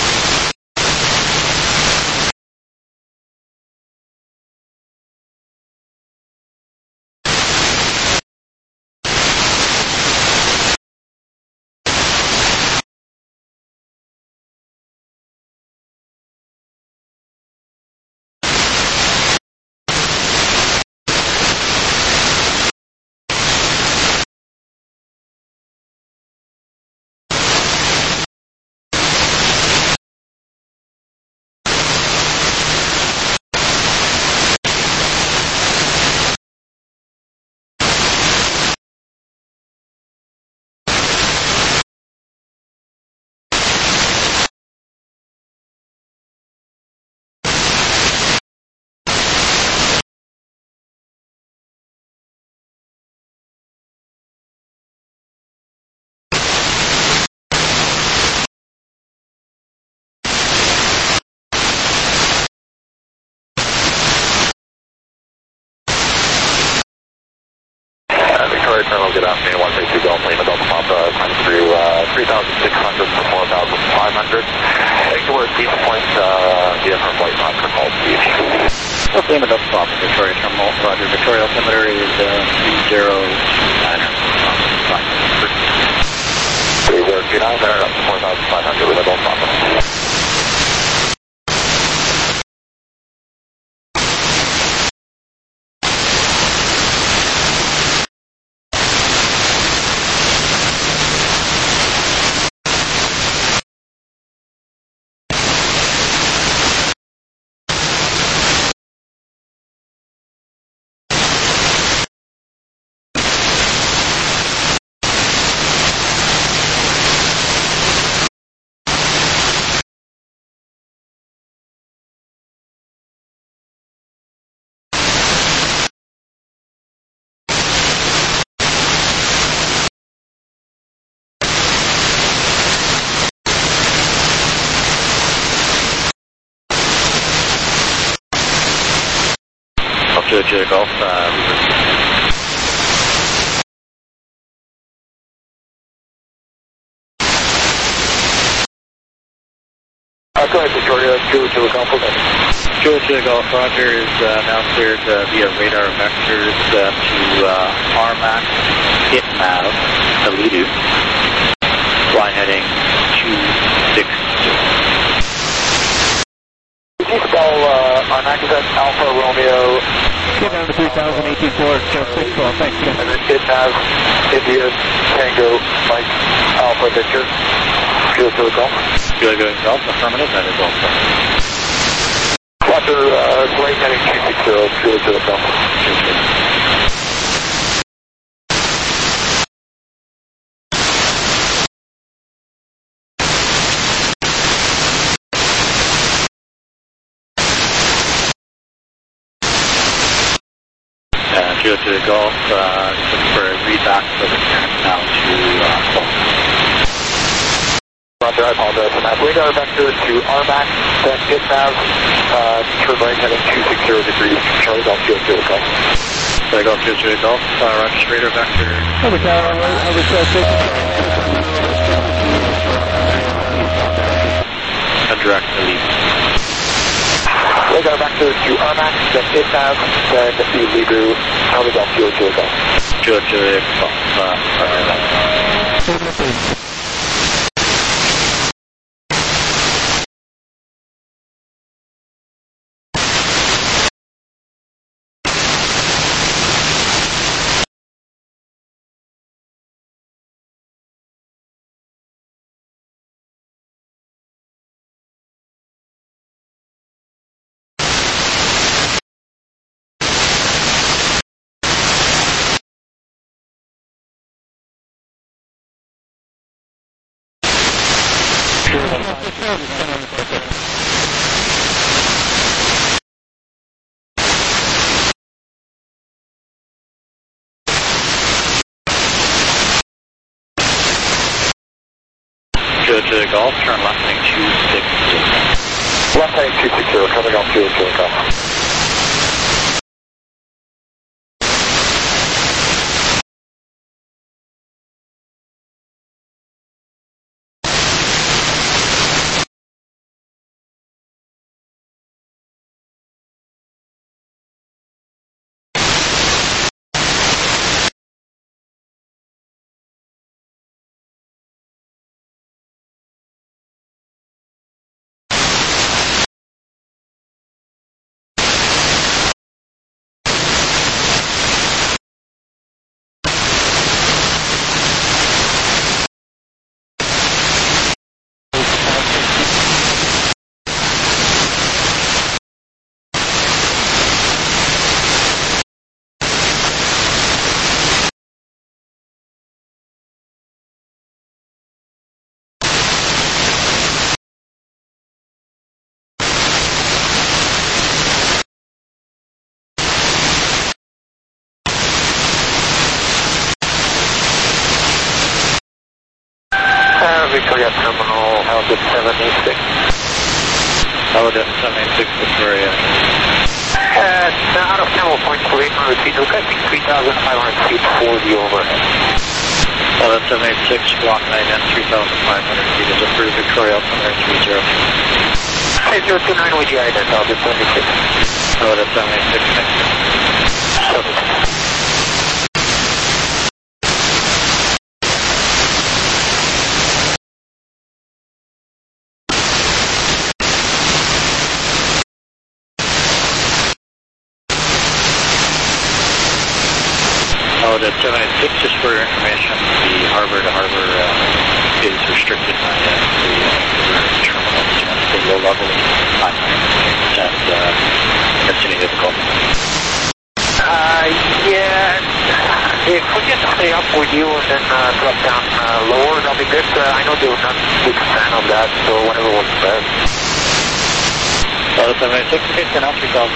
Victoria Terminal, good afternoon, 132 Golf Lima Delta Papa, time through 3,600 to 4,500. Heading towards East Point, different flight time for call speed.
Golf Lima Delta Papa, Victoria Terminal, Roger, Victoria altimeter is 3029.
3029, there up to 4,500 with a Delta Papa.
Kilo Golf,
Go ahead, Victoria, Kilo Golf.
Kilo Golf, Roger, is now cleared via radar vectors to RMAX, HitMav, Ilibu, flying heading 262.
Could you spell RMAX as Alpha Romeo?
Get down to 3,018 forward, show 612, thanks.
And then HitMav, India, Tango, Mike, Alpha Victor, Kilo Golf.
Kilo Golf, affirmative, that is also.
Roger, right heading 260, Kilo Golf.
Kilo Golf, looking for a reback for the now to
Roger, I apologize for that. Radar vector to RMAX, then HitMav, turn right heading 260 degrees, Charlie Golf, Kilo Golf.
Kilo Golf, Kilo Golf, Roger, radar vector. Direct Ilibu.
Radar vector to RMAX, then HitMav, then Ilibu, Charlie Golf, Kilo Golf.
Kilo Golf, Julia Golf, turn left heading 260.
Left heading 260, coming off Julia Golf.
Victoria Terminal, Helijet 786.
Helijet 786, Victoria.
Out of Terminal Point, Kuwait, repeat, requesting 3,500 feet for the overhead.
Helijet 786, Squawk 9N, 3,500 feet is approved, Victoria, altimeter 30.
029 with the ident, Helijet 786.
Helijet 786, thank you. Helijet 786, just for your information, the harbor-to-harbor is restricted by the terminals to low level and destiny difficult.
Yeah, if we can stay up with you and then drop down lower, that'll be good. I know they were not a big fan of that, so whatever works best.
Helijet 786, okay, for now 3,500.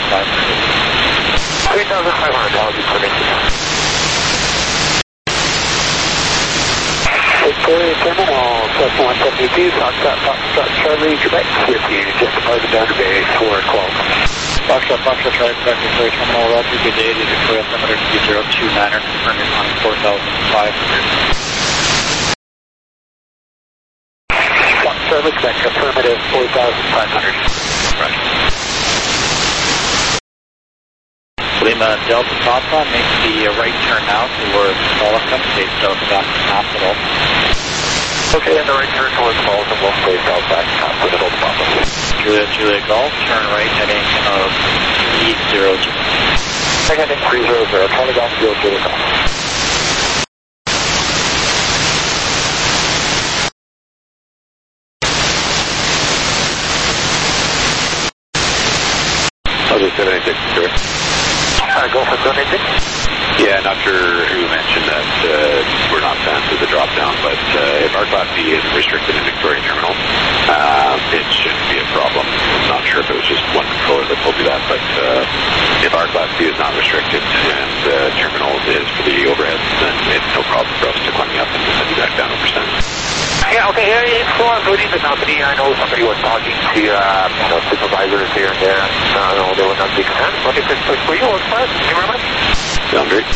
3,500, I'll be predicted. Victoria Terminal, Cessna 172, Foxtrot Charlie, Quebec, with you, just departed down to Bay 4 o'clock.
Foxtrot Charlie, Quebec, Victoria Terminal, Roger, good day, the Victoria altimeter 3029er, confirm your time 4,500.
Fox Charlie, Quebec, affirmative 4,500.
Right. Lima Delta Papa, make the right turn now towards Bollicum, stay south back to Hospital.
Okay, and the right turn towards Bollicum, we'll stay south back to Hospital Papa.
Julia Golf, turn right heading 300.
Heading 300, Charlie Golf, Julia Golf.
I'll just 786, sir.
Go for 786?
Yeah, not sure who mentioned that we're not fans of the drop down, but if our Class B is restricted in Victoria Terminal, it shouldn't be a problem. I'm not sure if it was just one controller that told you that, but if our Class B is not restricted and terminal is for the overhead, then it's no problem for us to climb you up and send you back down over percent.
Yeah, okay, it's for including the company. I know somebody was talking to, supervisors here and there. They were not big fans, but if it's for you, it's fine. Thank you very much.
Sound great.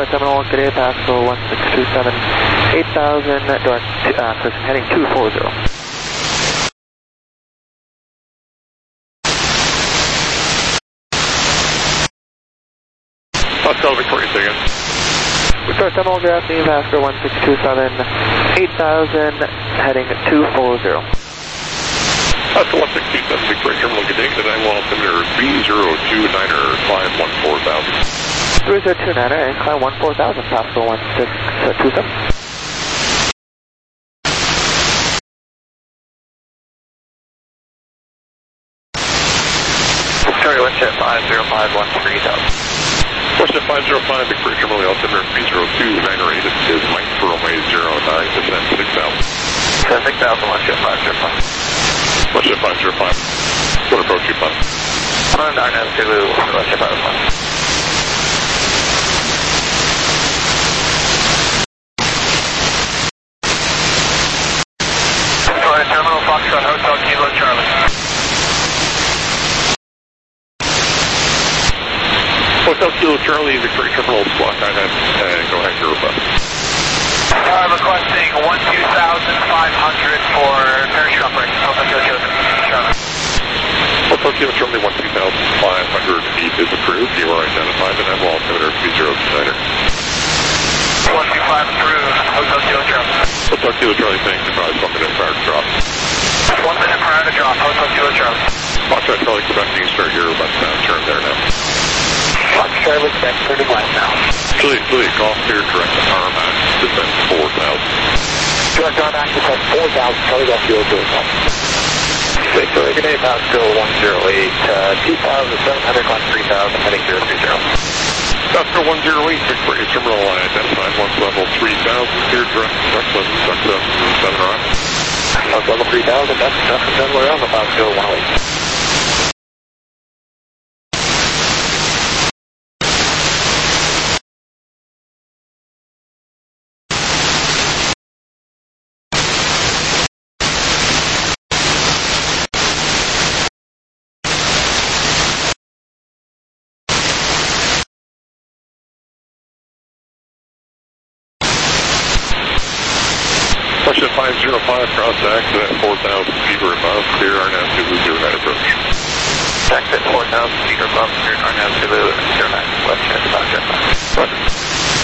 Detroit Terminal 1, good day, Pascal 1627, 8000, heading 240.
Pascal Victoria, say again.
Detroit Terminal, good afternoon, Pascal 1627, 8000, heading 240.
Pascal 1627, Victoria Terminal, good day, the 9-1 altimeter 3029er, climb 14,000.
3029er, and climb 14,000, Pascal 1627.
Victoria, Westjet 50513,000.
Westjet 505, Victoria Terminal, altimeter 3029er, is Mike for runway 09, descend 6,000.
6,000, Westjet 505.
Westjet 505, what approach you plan?
I'm on Darnell Zulu, Westjet 505. Terminal Foxtrot Hotel Kilo Charlie.
Hotel Kilo Charlie, Victoria Terminal, squawk INET, go ahead, your request.
Requesting 12,500 for Parish Operating, Hotel Kilo Charlie.
Hotel Kilo Charlie, 12,500 feet is approved. You are identified, and I will altimeter 3029er.
125 approved, Hotel Kilo Charlie.
Hotel Kilo Charlie, thanks, advise 1 minute prior to drop.
1 minute prior to drop, Hotel Kilo Charlie.
Foxtrot Charlie, Quebec, you can start your westbound turn there now.
Foxtrot Charlie, Quebec, turning westbound.
Juliet, golf clear, direct to RMAX, descend 4,000.
Direct RMAX, descend 4,000, Charlie Golf Kilo Charlie. Victoria, good day, Pascal 108, 2,700, climb 3,000, heading 030.
Pascal 108, Victoria Terminal, identified, once level 3,000, clear direct, Duck 7 arrival.
Once level 3,000, that's somewhere else, Pascal 108.
Westjet 505, cross exit at 4,000 feet or above, clear RNAV Zulu 09 approach.
Exit 4,000 feet or above, clear RNAV Zulu 09, Westjet 505.
Roger.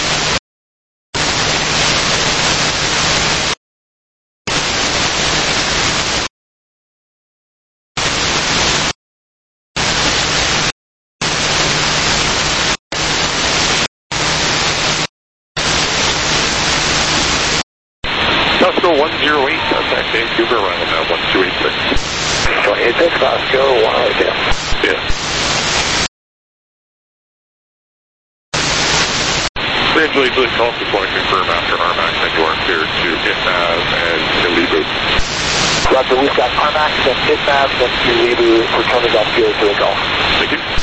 Pascal 108, contact Vancouver, around now 1286.
286, Pascal 108.
Yeah. Julie, call just want to confirm after RMAX that you are cleared to ITNAV and Ilibu.
Roger, we've got RMAX and ITNAV and Ilibu for Tony Golf Kilo to the Golf.
Thank you.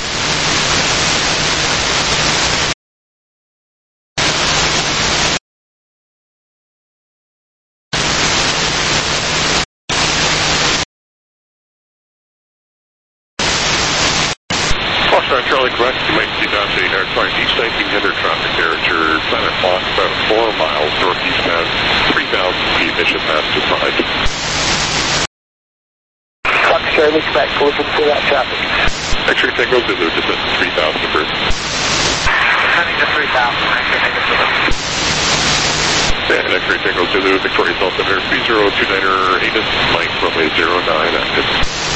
Charlie, Quebec, you might see down to east 1900 traffic there at your Planet Fox, about 4 miles northeast bound, 3,000 feet, mission pass to side.
Fox Charlie, Quebec, listen to that traffic.
X-ray Tango Zulu, descend to 3,000 approved.
Descending to 3,000, X-ray Tango Zulu.
And X-ray Tango Zulu, Victoria altimeter 3029er, Anus, Mike, runway 09, active.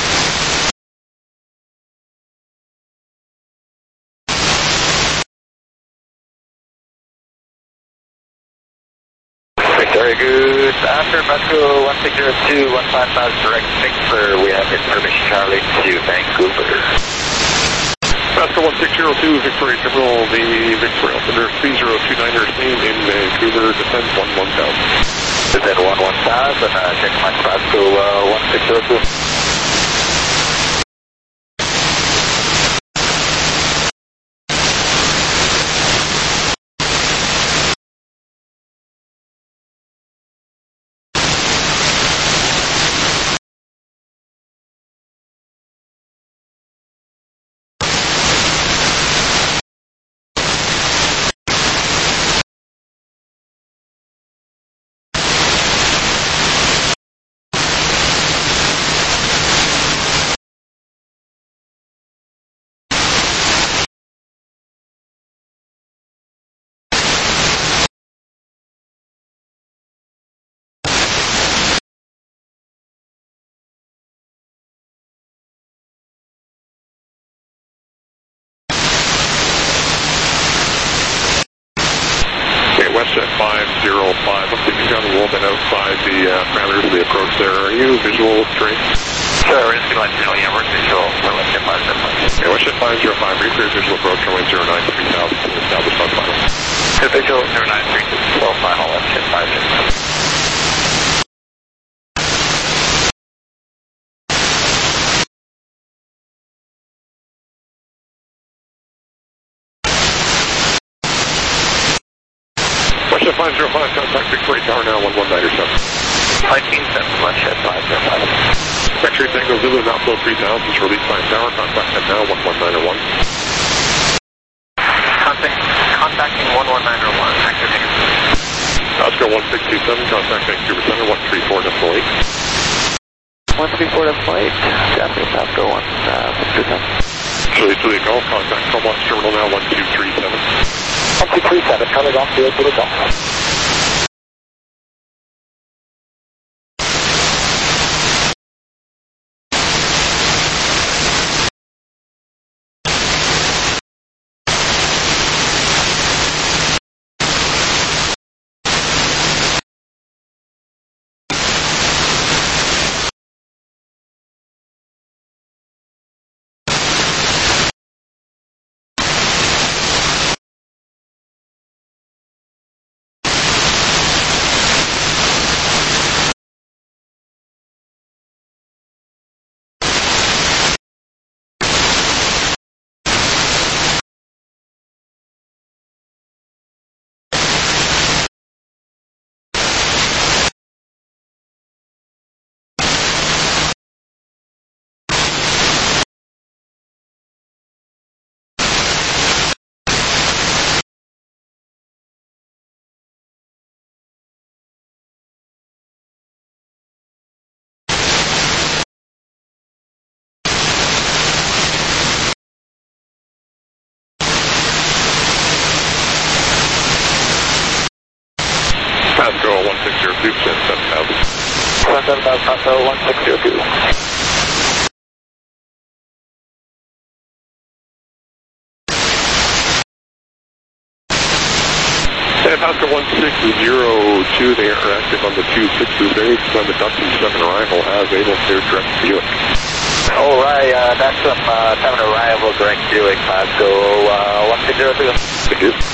Very good. After Pascal 1602, 155 direct Victor, we have information Charlie to Vancouver.
Pascal 1602, Victoria Terminal, the Victoria altimeter 3029er, same in Vancouver, descend 11,000.
Descend 11,000, check my Pascal 1602.
5. Looks like you've gone a little bit outside the parameters of the approach there. Are you visual with terrain?
Sure, we're just going to let you know, yeah, we're visual. We're letting you 575.
Okay, Westjet 505, repair visual approach, runway 09, 3000, established on final.
Visual 0932, slow final, Westjet 565.
Westjet 505, contact Victoria Tower now, 119 or 7.
19-7, Westjet 505.
X-ray Tango Zulu, now flow 3000, is released by tower, contact them now, 119 or 1.
Contacting 119 or 1, X-ray Tango.
Oscar 1627, contact Vancouver Center, 134.8.
134.8, Japanese Oscar 1627.
Chile Julia Golf, contact Comox Terminal now, 1237.
1237, coming off field to the golf.
Pasco 1602, send 7000.
7000, Pasco 1602.
And Pasco 1602, they are active on the 26s there. On the Dustin 7 arrival has able to direct Buick.
All right, that's some 7 arrival direct Buick, Pasco 1602.
Thank you.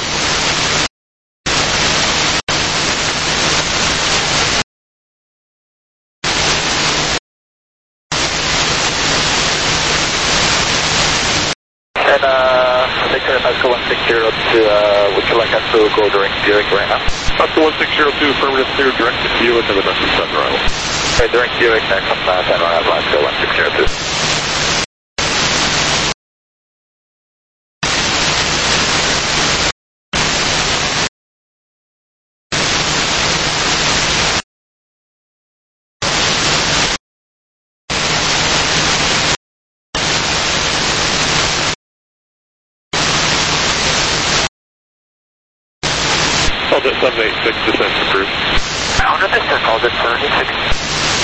And Victoria Pasco 1602, would you like us to go direct Buick right now?
Pasco 1602, affirmative, clear direct to Buick on the Dustin 7 arrival.
Okay, direct Buick, next 10 arrival, Pasco 1602.
Call it 786, descent approved.
Under this, call it 36.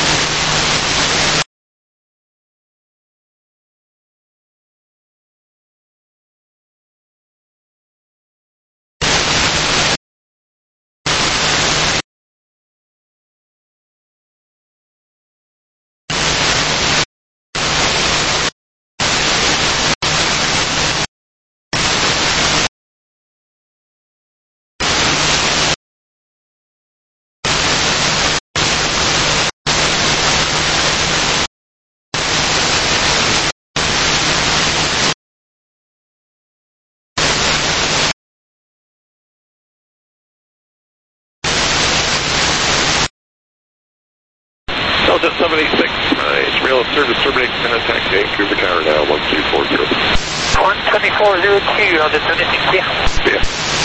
Delta 786, it's rail service terminating contact Vancouver Tower now, 1240.
12402, Delta 786,
Yeah.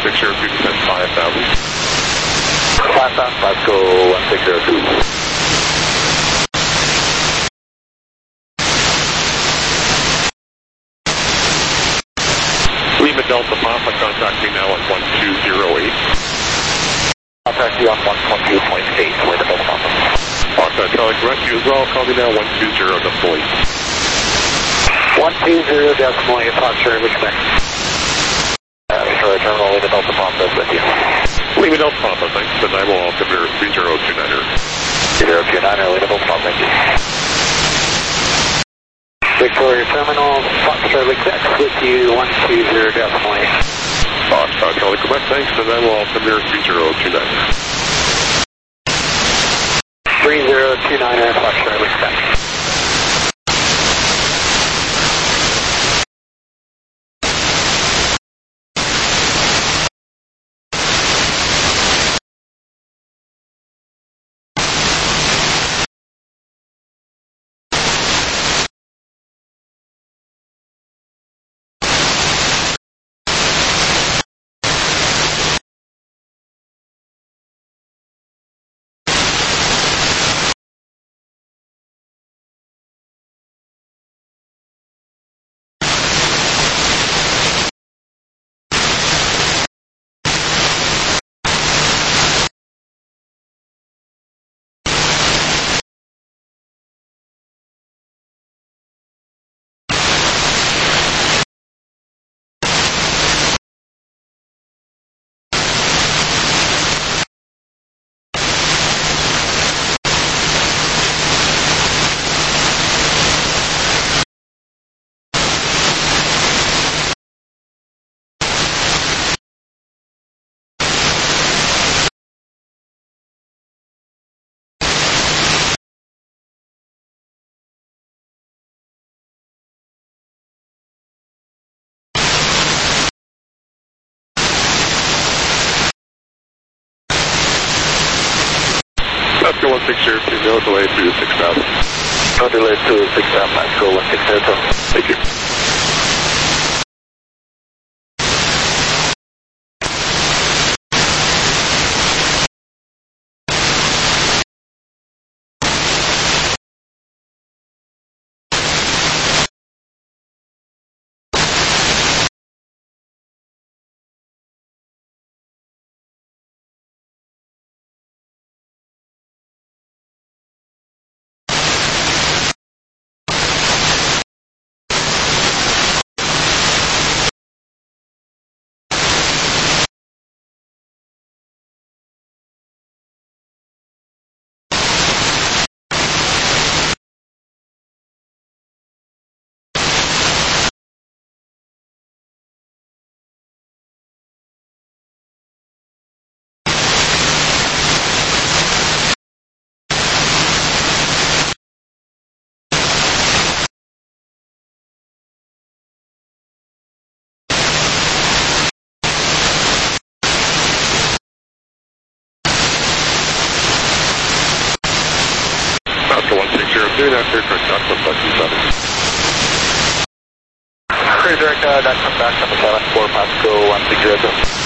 1602, descend 5,000.
5,000, Pasco 1602.
Lima Delta Papa, contact me now at 1208.
Contact you on 112.8, Lima Delta Papa.
Contact Charlie Quebec, you as well, call me now 120 decimal
120 decimal 8, Foxtrot, Quebec. Sorry, Terminal Lima Delta Papa is with you.
Lima Delta Papa, thanks, and I will consider 3029er.
3029er, Lima Delta Papa, thank you. Victoria Terminal, Foxtrot, Quebec, with you, 120 decimal 8.
Foxtrot, Charlie Quebec, thanks, and I will consider 3029er.
3029er, Foxtrot, Quebec.
Pasco 1602, no delay through 6,000.
No delay to 6,000, Pasco 1602.
Thank you. Pasco 1602, now clear direct dock from Bus 7.
Clear direct dock from back number 7 for Pasco 1602.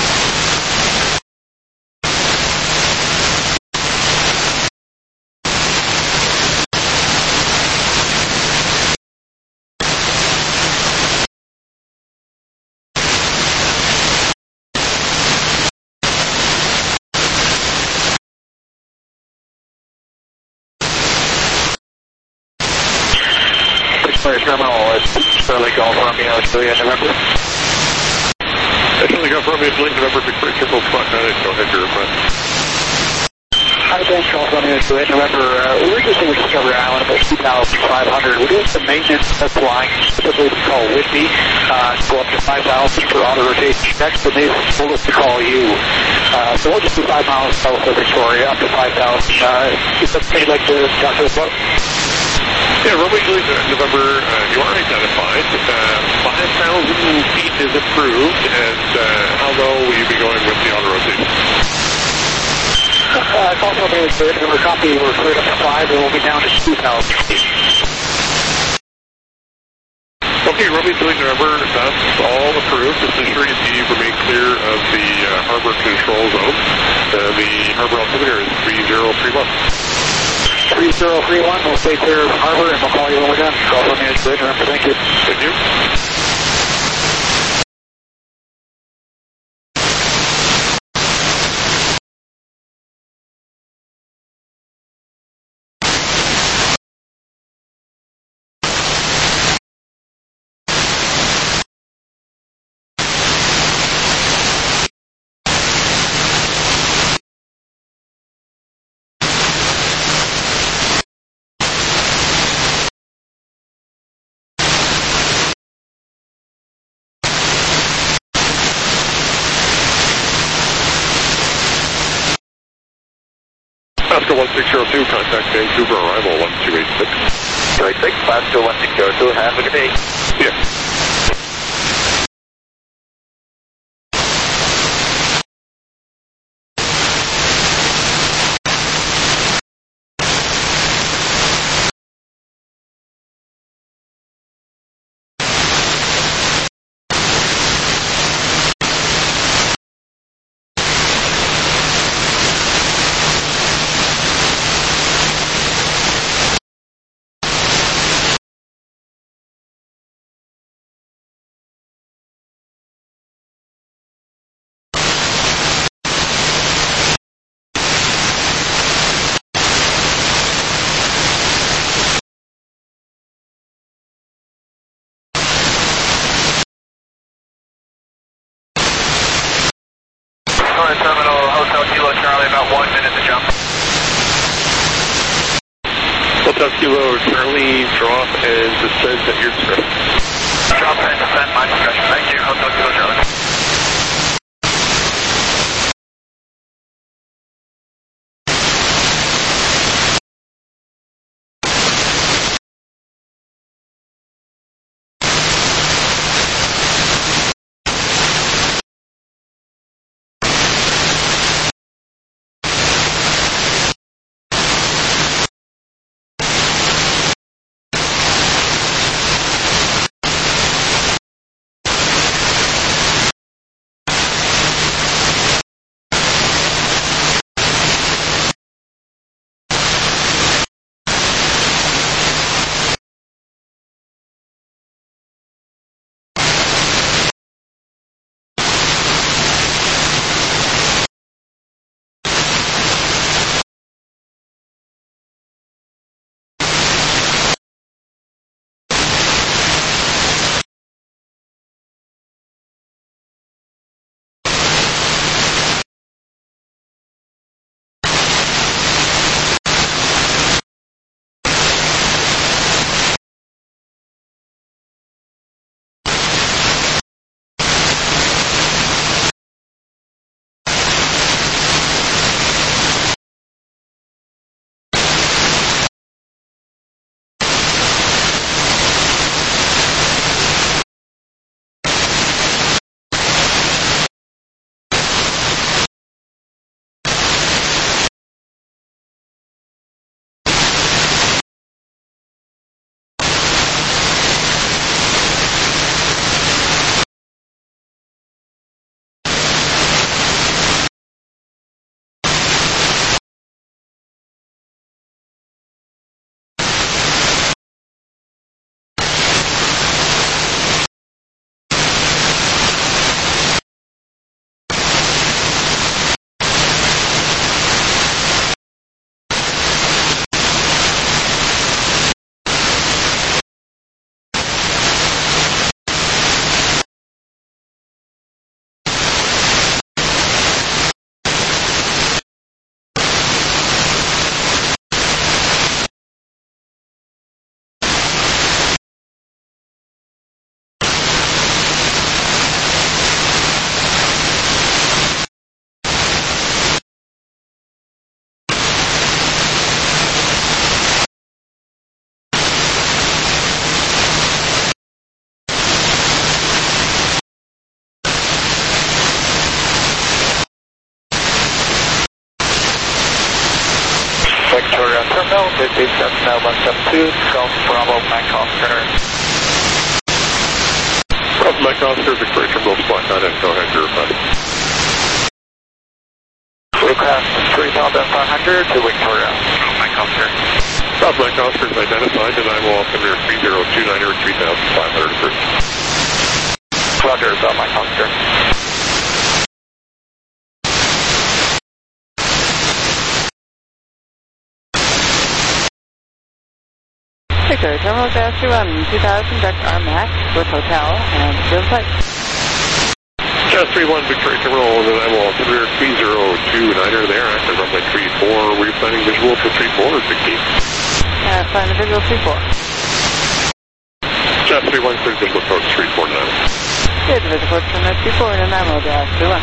Terminal is Charlie Golf Romeo, Juliet, November.
Charlie Golf Romeo, Juliet, November, Victoria Triple Squad 98, go ahead, your request.
Hi, thanks, Golf Romeo, Juliet, November. We're just in Discovery Island, about 2,500. We're doing some maintenance that's flying, typically we call Whitby, go up to 5,000 for auto rotation. Next, the Navy told us to call you. So we'll just do 5 miles south of Victoria, up to 5,000. Is that okay, like to talk to us about?
Yeah, Romeo Juliet, November, you are identified. 5,000 feet is approved, and how low will you be going with the auto rotation?
Call Romeo Juliet, November, copy, we're cleared up to 5, and we'll be down to 2,000 feet.
Okay, Okay, Robbie, Billy November, that's all approved. This is sure you remain clear of the harbor control zone. The harbor altimeter is 3031.
3031, we'll stay clear of harbor and we'll call you when we're done. Call from managed Billy November, thank you.
Thank you. Alaska 1602, contact Vancouver, arrival 1286.
286, Alaska 1602, have a good day.
Yeah.
Terminal, Hotel Kilo Charlie, about 1 minute to jump.
Hotel Kilo Charlie, drop and descend at your discretion.
Drop and descend, my discretion. Thank you, Hotel Kilo Charlie. Victoria Terminal, this is Cessna 172, Golf Bravo, Bangkok Center.
Mike Oscar, Victoria Terminal, spot 9 and go ahead, you're request.
Request 3,500 to Victoria. Mike Oscar.
Mike Oscar is identified, and I will altimeter 3029 or 3,500 approved.
Roger, Mike Oscar.
Victoria Terminal Gas 2000, Dr. RMAX with hotel and field site.
Gas 31, Victoria Terminal, and then I will altimeter 3029 there, active runway 34. Were you planning visual for 34 or 16?
Plan the visual 34.
Gas 31, clear visual approach 349.
Good, visual approach from 34 and then we'll gas 31.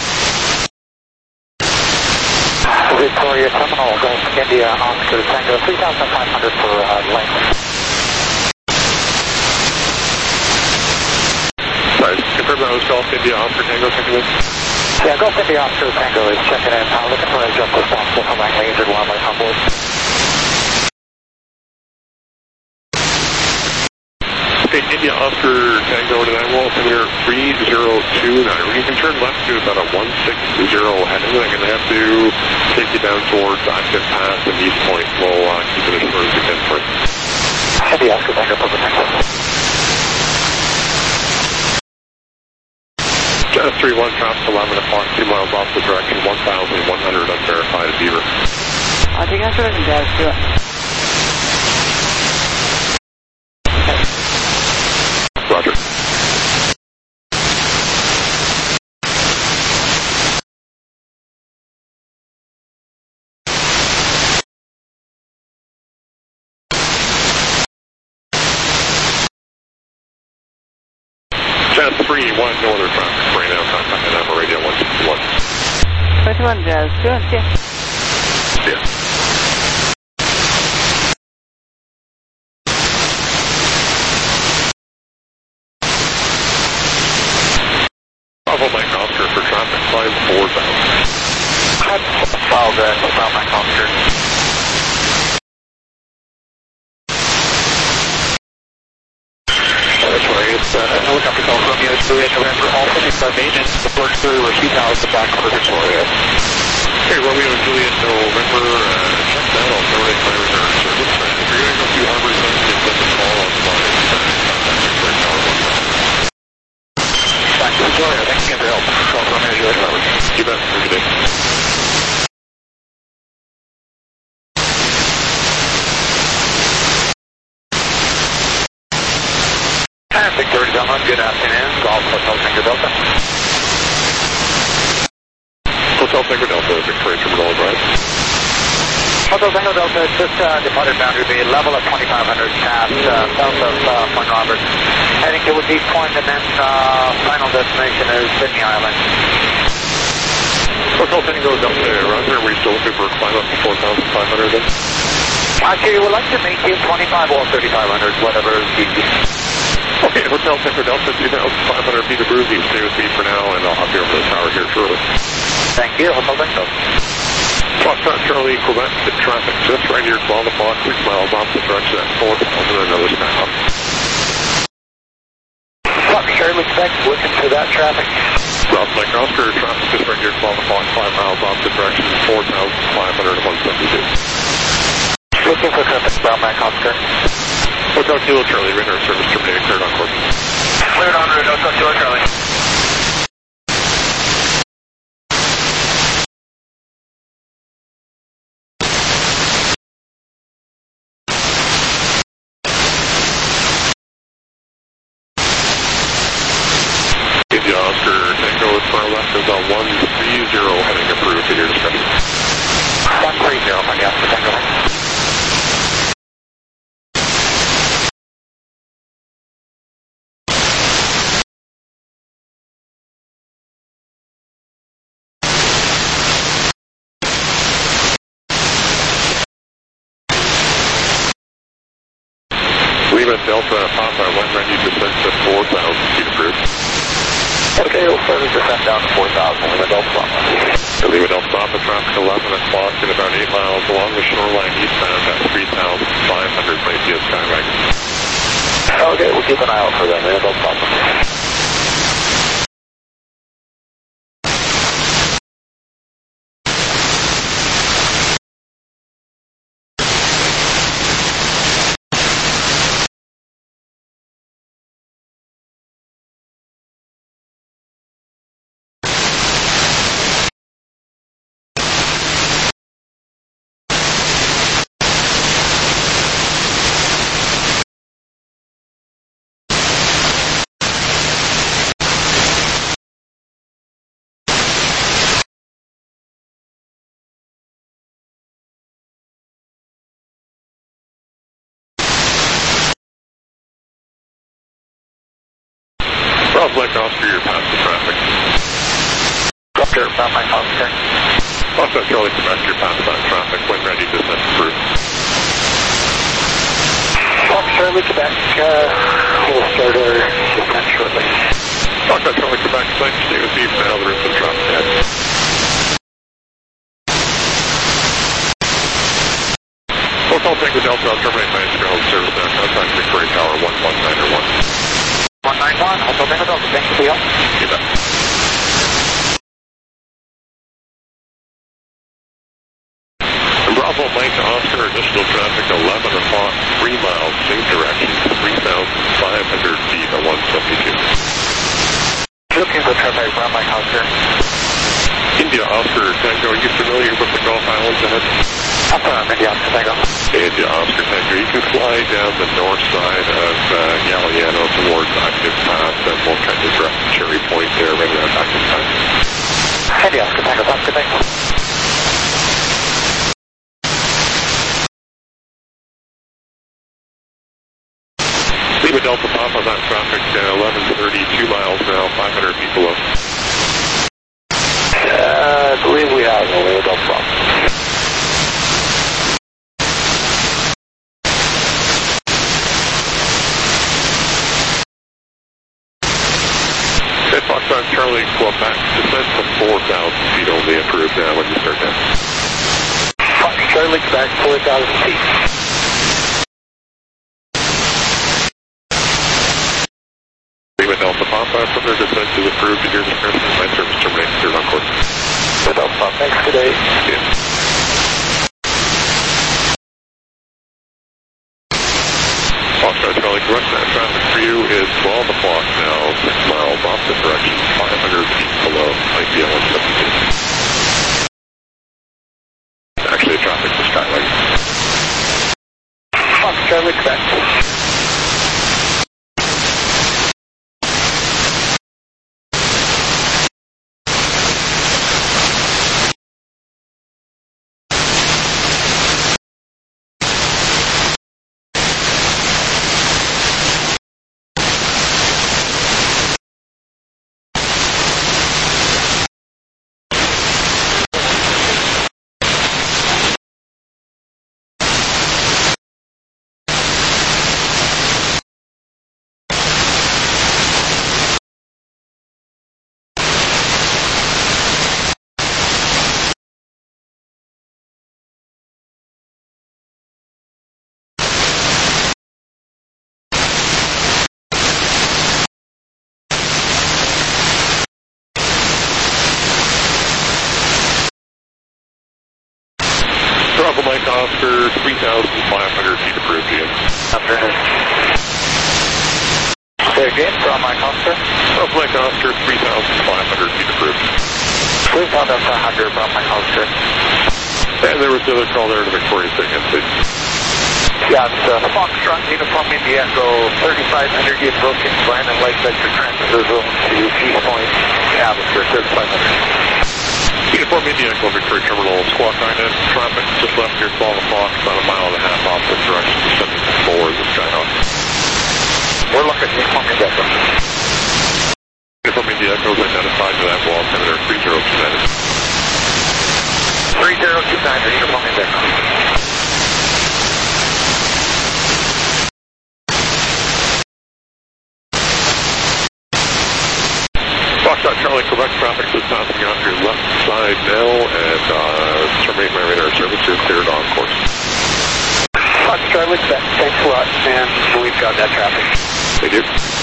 Victoria Terminal, Gulf India, Oscar Tango, 3,500 for length.
Sorry, confirm that was Gulf India, Oscar Tango, checking in?
Yeah, Gulf India, Oscar Tango is checking in. Looking for a just responsible for my laser while I'm on board.
Okay, India, Oscar Tango, and I will altimeter 3029. You can turn left to about a 160 heading. I'm going to have to take you down towards Active Pass and East Point. We'll keep it as short as we can for you.
India, Oscar Tango, Purple Tango.
Jazz 31, traffic 11 o'clock, 2 miles off the direction, 1,100 unverified Beaver.
I'll take after it and gas 2.
Roger. Jazz 31, no other traffic right now, contact NAMA radio 161.
21 Jazz 2 and
Yeah. Bravo Mike Oscar for traffic, climb 4,000.
Bravo Mike Oscar. Helicopter call from you, Juliet November, Alpha, maintenance, support through, repeat house, the back for Victoria.
Okay, Romeo and Juliet November, check that, I'll donate my return service. If you're going to go through Harbor Zone, give us a call on the line and contact Victoria Tower 1.
Back to Victoria, thanks again for help. Call from you, Juliet November.
You bet, have a good day.
Victoria Delta, good afternoon. Golf Hotel Tango Delta.
Hotel Tango Delta, Victoria Terminal, right?
Hotel Tango Delta, just departed boundary B, level of 2,500 past south of Point Roberts. Heading to a deep point and then final destination is Sydney Island.
Hotel Tango Delta, Roger, are we still looking for a climb up to 4,500 then?
Actually, we'd like to make it 25 or 3,500, whatever is easy.
Okay, Hotel Tango Delta, 2,500 feet approved. You stay with me for now, and I'll hop you over to the tower here shortly.
Thank you, Hotel Tango.
Foxtrot Charlie, Quebec, the traffic just right here, 12 o'clock, 6 miles off the direction at 4,000, another skyhop.
Foxtrot Charlie, Quebec, looking for that traffic.
Ralph Mike Oscar, traffic just right here, 12 o'clock, 5 miles off the direction, 4,500 and 172.
Looking for traffic, Ralph Mike Oscar.
Hotel Kilo Charlie, radar service terminated, cleared on course.
Cleared on route, Hotel Kilo Charlie.
India Oscar Tango is far left is on 130 heading approved to your discussion.
130, my gas for Tango.
Lima Delta Papa, 190 descent to 4,000 feet approved.
Okay, we'll start descent down to 4,000, Lima Delta Papa.
Lima Delta Papa, traffic 11 o'clock and about 8 miles along the shoreline eastbound at 3,500 might be a Skywagon.
Okay, we'll keep an eye out for them, Lima Delta Papa.
South Lake Oscar, you're past the traffic.
Roger, Bravo Mike Oscar.
Foxtrot Charlie, Quebec, you're past that traffic. When ready, descent approved.
Fox Charlie, Quebec, we'll start our descent shortly.
Foxtrot Charlie, Quebec, thanks. Stay with me for now. The rest of the traffic ahead. Hotel Tango Delta, I'll terminate my ground service now. Contact Victoria Tower 1191.
191, Hotel Tango Delta, thanks for the help.
You bet. Bravo Mike Oscar, additional traffic 11 o'clock, 3 miles, same direction, 3,500 feet at 172.
Looking for traffic, Bravo Mike Oscar.
India Oscar Tango, are you familiar with the Gulf Islands ahead?
I'm India Oscar Tango.
India Oscar Tango, you can fly down the north side of Galiano towards Active Pass, and we'll kind of direct Cherry Point there right around Active Pass.
India Oscar Tango, Oscar Tango.
Lima Delta Papa, that traffic 11:32 miles now, 500 feet below.
I believe we have a Lima Delta Papa.
Ed Foxtrot Charlie, Quebec, descent to 4,000 feet only approved now when you start down.
Fox Charlie, Quebec, 4,000 feet.
Lima Delta Papa, further descent is approved at your discretion. My service terminates here on course.
Lima Delta Papa, thanks today.
Yeah. Foxtrot Charlie, correct, that traffic for you is 12 o'clock now, 6 miles opposite direction, 500 feet below IPL 172. Actually, traffic for Skyline.
Fox Charlie, Quebec.
Bravo Mike Oscar, 3,500 feet approved to you.
Afternoon. Say again, Bravo Mike Oscar.
Bravo Mike Oscar, 3,500 feet approved.
3,500, Bravo Mike Oscar.
And there was another call there to Victoria Second, please.
Yeah, it's Foxtrot Uniform India Echo 3,500 get broken line and light vector transfer zone to East Point, Abbotsford, 3,500.
Uniform India Echo Victoria Terminal, squawk 9 traffic just left here 12 o'clock, about a mile and a half opposite direction, descending forward the Skyhawk.
We're looking at Uniform India Echo.
Uniform India Echo is identified to that wall, Senator 3029.
3029, Uniform India Echo.
Foxtrot Charlie, Quebec traffic is passing off your left side now, and terminate my radar service is cleared on course.
Fox Charlie, Quebec, thanks a lot, and we've got that traffic.
Thank you.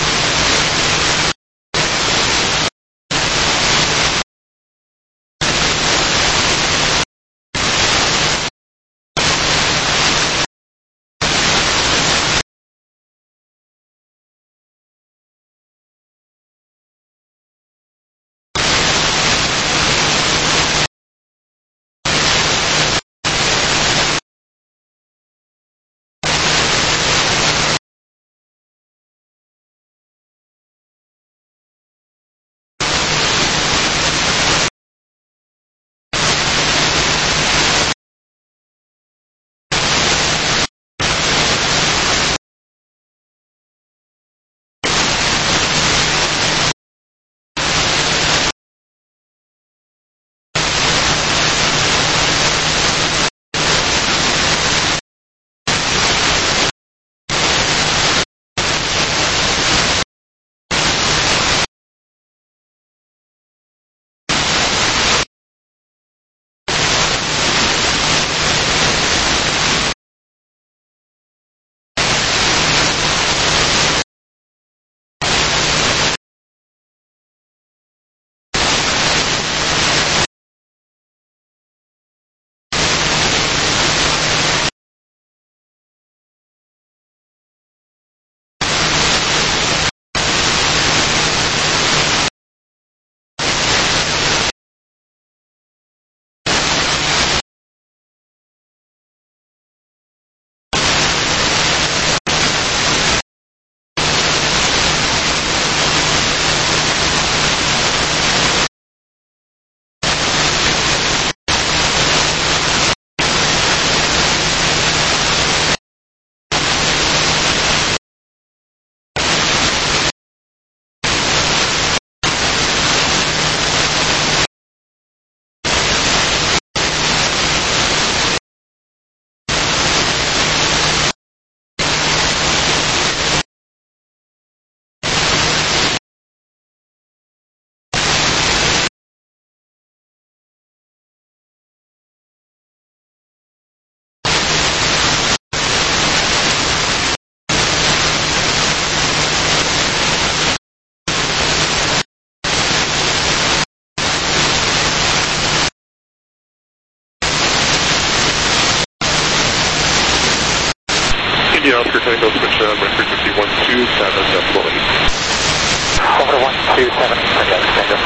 deployed.
Over 127, Index Tango.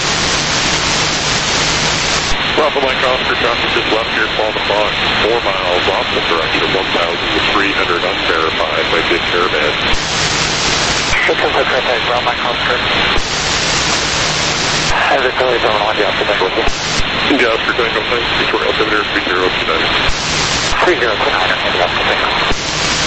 Bravo Mike Oscar, traffic just left here, 12 o'clock, 4 miles opposite direction, 1,300 unverified by Big Caravan.
This is the contact, Bravo Mike Oscar. As it's really going on, yeah, connect with you.
India Oscar Tango, thanks, Victoria altimeter 3029.
3029, India Oscar Tango.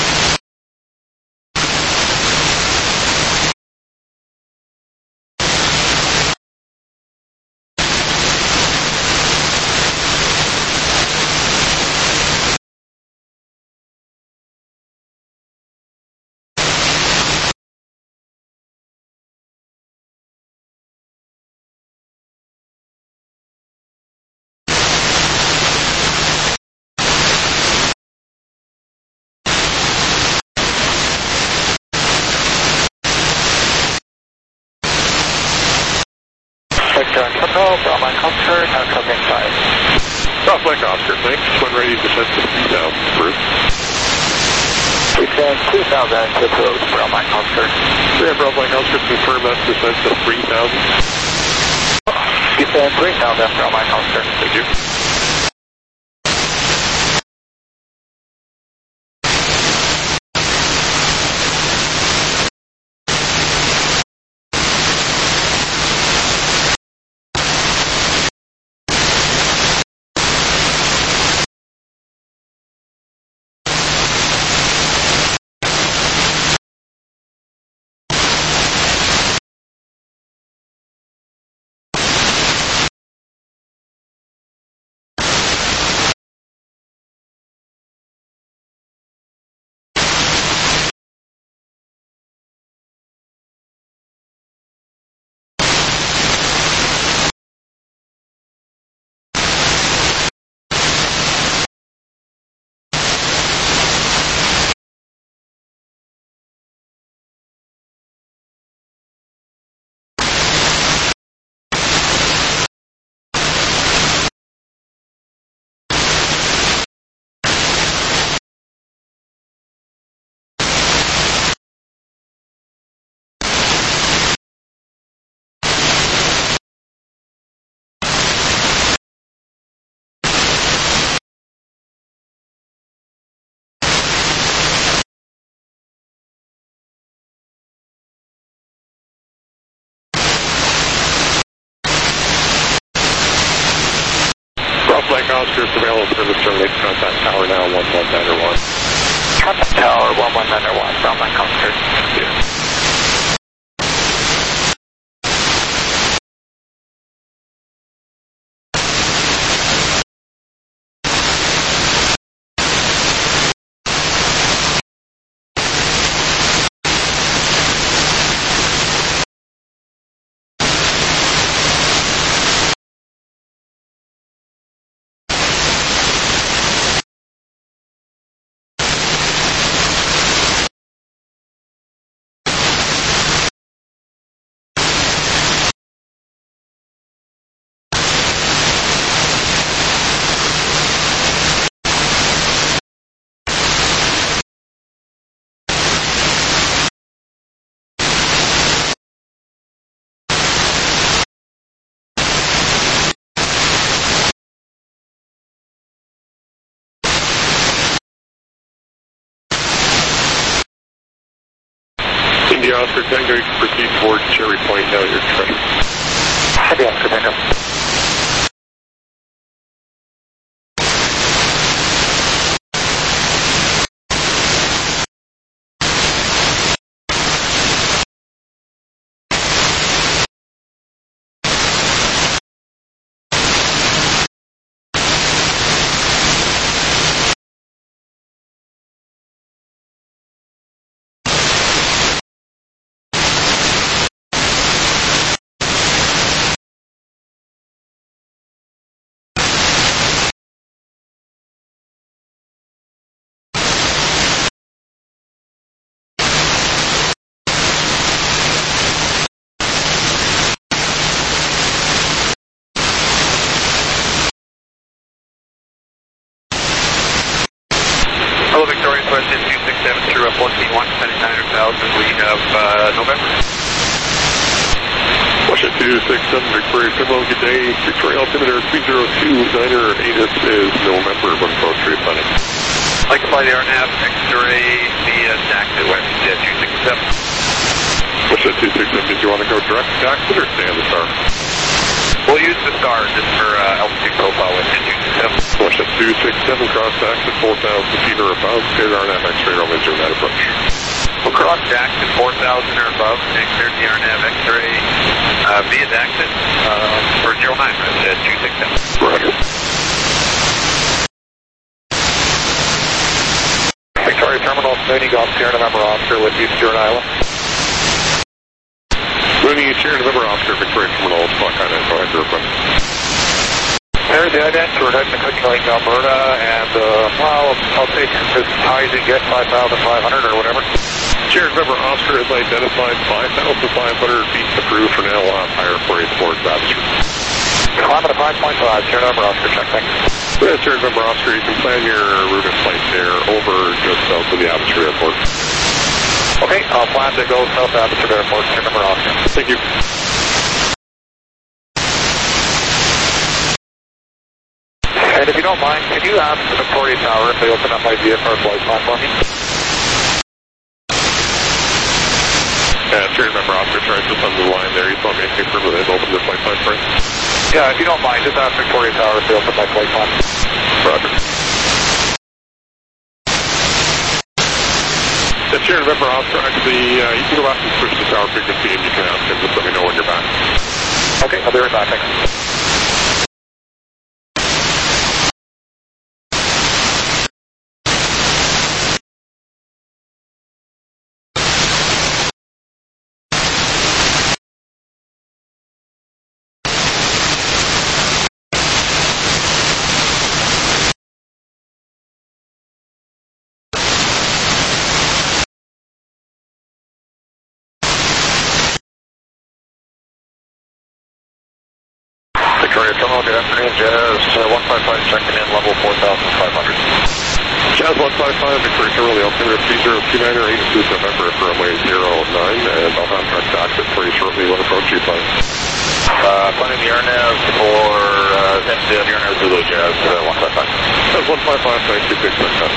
Terminal, Bravo Mike Oscar, now coming inside.
Bravo Mike Oscar, thanks. When ready to descend to 3,000, approved.
Descend 2,000 to approach, Bravo Mike Oscar.
Yeah, Bravo Mike Oscar, confirm that's descent to 3,000.
Descend 3,000, Bravo Mike Oscar.
Thank you. Mike Oscar, surveillance service terminate, contact tower now, 11901.
Contact tower, 11901, Bravo Mike Oscar.
Yeah. India Oscar Tango, you can proceed toward Cherry Point now, you're correct.
India Oscar Tango.
we have November. Washington 267, Victoria Terminal, good day. Victoria altimeter 302, 908 is November, 143 planning.
I'd like to fly the RNAV X-ray via Daxit West 267.
Washington 267, did you want to go direct to Daxit or stay on the star?
We'll use the star just for altitude profile with 267.
Washington 267, cross Daxit 4,000 feet or above, clear RNAV X-ray, only 09 approach.
We'll cross Daxit 4,000 or above and clear the RNAV X-ray via Daxit for 09 at 267.
Roger.
Victoria Terminal, Mooney Golf Sierra November Oscar with you, Stewart Island.
Mooney Sierra November Oscar, Victoria Terminal, Squawk Island, go ahead, your request.
There, the ident, we're heading to Cookie Lake, Alberta, and well, I'll take as high as you get, 5,500 or whatever.
Sierra November Oscar is identified 5,500 feet approved for now. We'll have higher for you towards Abbotsford.
Climate of 5.5, Sierra November Oscar, check, thanks.
Sierra November Oscar, you can plan your route and flight there over just south of the Abbotsford Airport.
Okay, I'll plan to go south Abbotsford Airport, Sierra November Oscar.
Thank you.
And if you don't mind, can you ask the Victoria Tower if they open up my VFR flight plan for me?
Sierra November Oscar, sorry, just on the line there. You saw me confirm that they've opened the flight plan for you?
Yeah, if you don't mind, just ask Victoria Tower if they open my flight plan.
Roger. Sierra November Oscar, actually, you can go back and switch the tower frequency and you can ask him. Just let me know when you're back.
Okay, I'll be right back, thanks. Victoria Terminal, good afternoon, Jazz 155 checking in, level 4,500.
Jazz 155, Victoria Terminal, the altimeter 3029 or 82 November for runway 09, and I'll have our Daxit for you shortly. What approach you plan?
Planning the RNAV for the RNAV Zulu, Jazz 155.
Jazz 155, thank you, big time.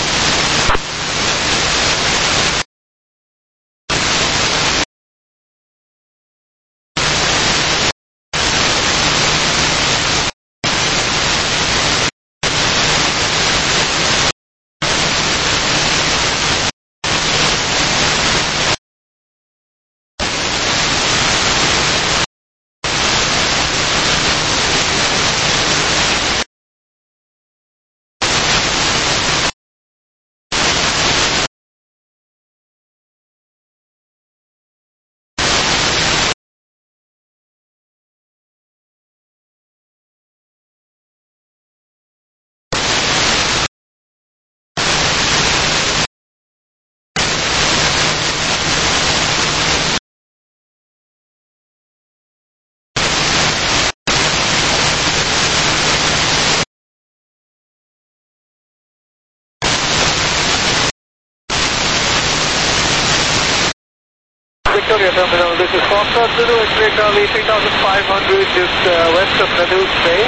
Victoria Terminal, this is Foxtrot Zulu, X-ray Charlie 3500, just west of Nanook Bay.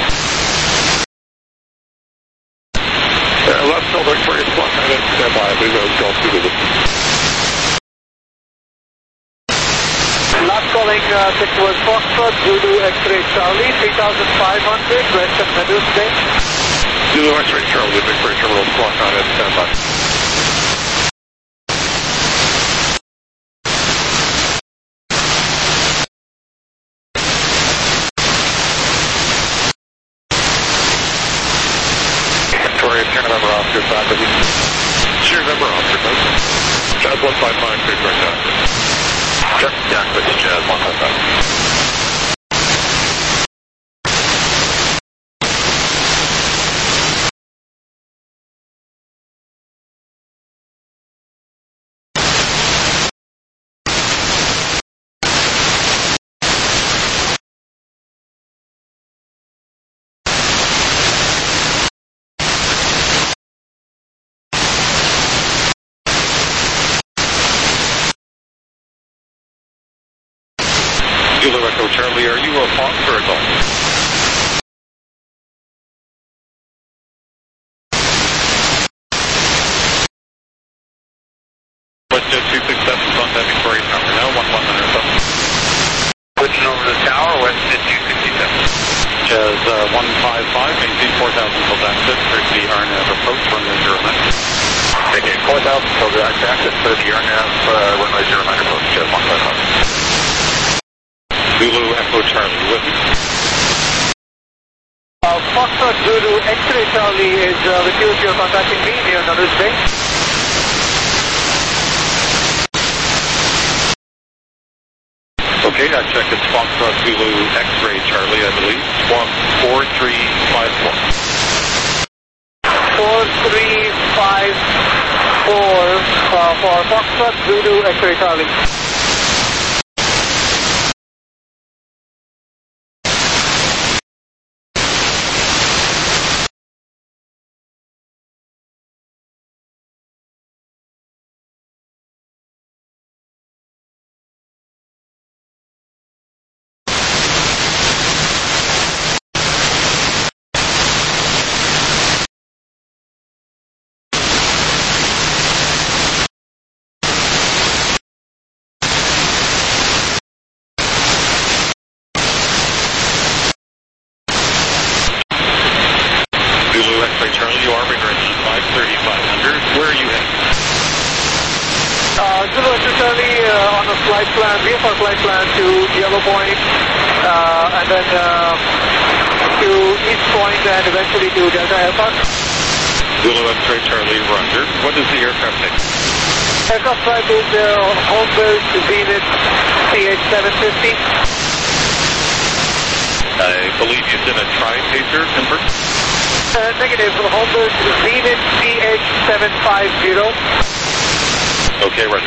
Left field, Victoria Squawk Island, stand by. I believe that was Golf Zulu.
Last calling, this was Foxtrot Zulu, X-ray Charlie 3500, west of Nanook Bay.
Zulu X-ray Charlie, Victoria Terminal, Squawk Island, stand by.
Sierra November Oscar, back with you.
Sierra November Oscar, Jazz 155, big right down.
Check, yeah, with Jazz 155.
Zulu Echo Charlie, are you a Fox or a Golf? WestJet 267, contact Victoria Tower now, 11907.
Switching over to the tower, WestJet 267.
Jazz 155, maintain 4,000 till exit, for the RNAV approach, runway 09.
Okay, 4,000 till direct access for the RNAV, runway 09 approach, Jazz 155.
Zulu Echo Charlie, with me.
Foxtrot Zulu X-ray Charlie is with you if you're contacting me near Narus Bay.
Okay, I check it's Foxtrot Zulu X-ray Charlie, I believe. Squawk 4354.
4354 for Foxtrot Zulu X-ray Charlie.
Charlie, you are returning 53500. Where are you heading?
Zulu X-ray Charlie on a flight plan, VFR flight plan to Yellow Point, and then to East Point and eventually to Delta Airport.
Zulu X-ray Charlie, roger. What is the aircraft type?
Aircraft type is home-built Zenith CH-750.
I believe you said a tri-pacer, confirm?
Negative, home-built Zenith CH-750.
Okay, roger.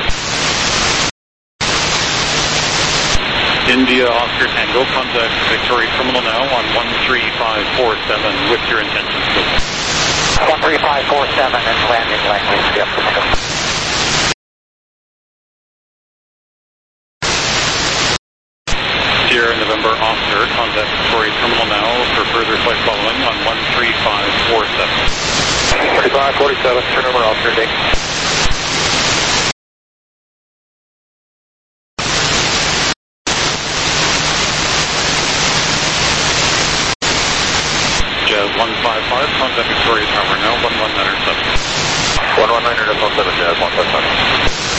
India Oscar Tango, contact Victoria Terminal now on 13547 with your intentions, please.
13547 and landing language, yep.
Sierra November Oscar, contact Victoria Terminal now for further flight following on 13547.
3547, Sierra November Oscar, take.
Jazz 155, contact Victoria Tower now, 11907.
11907, Jazz 155.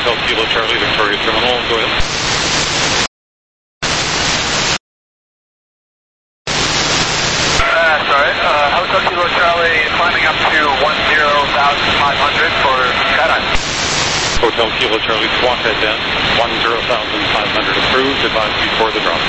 Hotel Kilo Charlie, Victoria Terminal, go ahead.
Hotel Kilo Charlie climbing up to 10,500 for skydive.
Hotel Kilo Charlie, squawk head down, 10,500 approved, advise before the drop.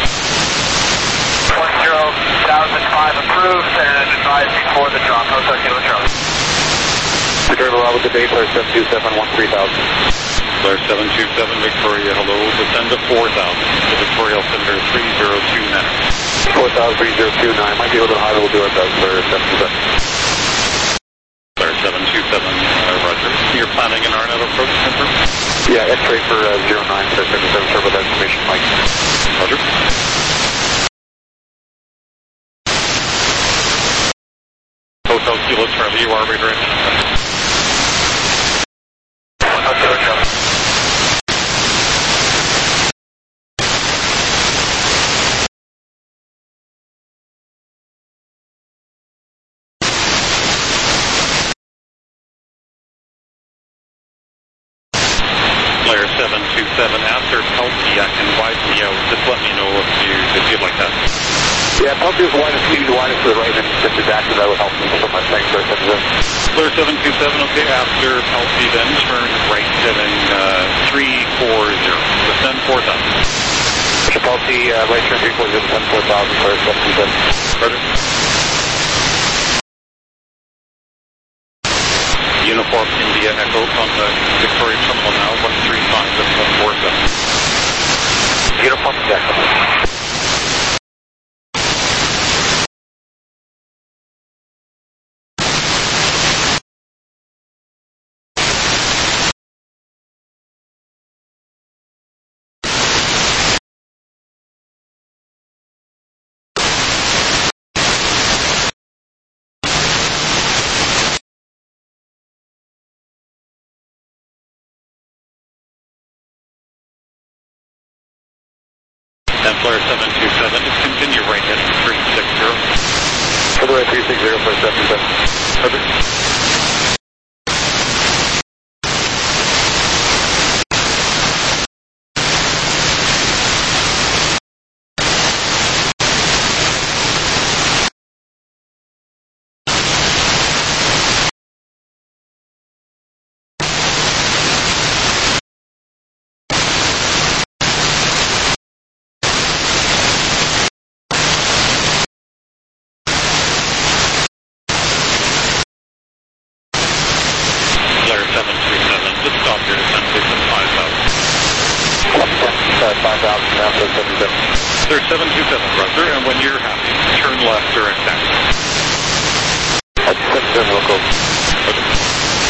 10,005 approved and advise before the drop. Hotel Kilo Charlie.
Victoria Bravo, good day, Flare 727, 13,000.
Flare 727, Victoria, hello, descend to 4,000, to Victoria Altimeter 3029.
4,3029, might be a little higher, we'll do it, Flare 727.
Flare 727, roger. You're planning an RNAV approach, confirm?
Yeah, X-ray for 09, Flare 727, sorry about that information, Mike.
Roger. Hotel Kilo Charlie, you are radar engine.
Hotel Kilo Charlie.
Flare 727, after Pelty, I can widen you out. Just let me know if you'd like that.
Yeah, Pelty is widest, maybe the widest to the right, and if it's active, that would help me so much. Thanks, Flare 727.
Flare 727, okay, after Pelty, then turn right, heading 340. Descend 4,000.
Pelty, right turn 340, descend 4,000, Flare 727.
Roger. Uniform India Echo on the Victoria Terminal now, 135 at 147.
Uniform Echo.
And Flare 727, just continue right heading 360.
For the right 360, Flare 727.
Roger. Flare 737, just stop here to send this at 5,000.
5,000 now, Flare 727.
Flare 727, Roger, and when you're happy, turn left direct taxi.
That's 727 local.
Roger.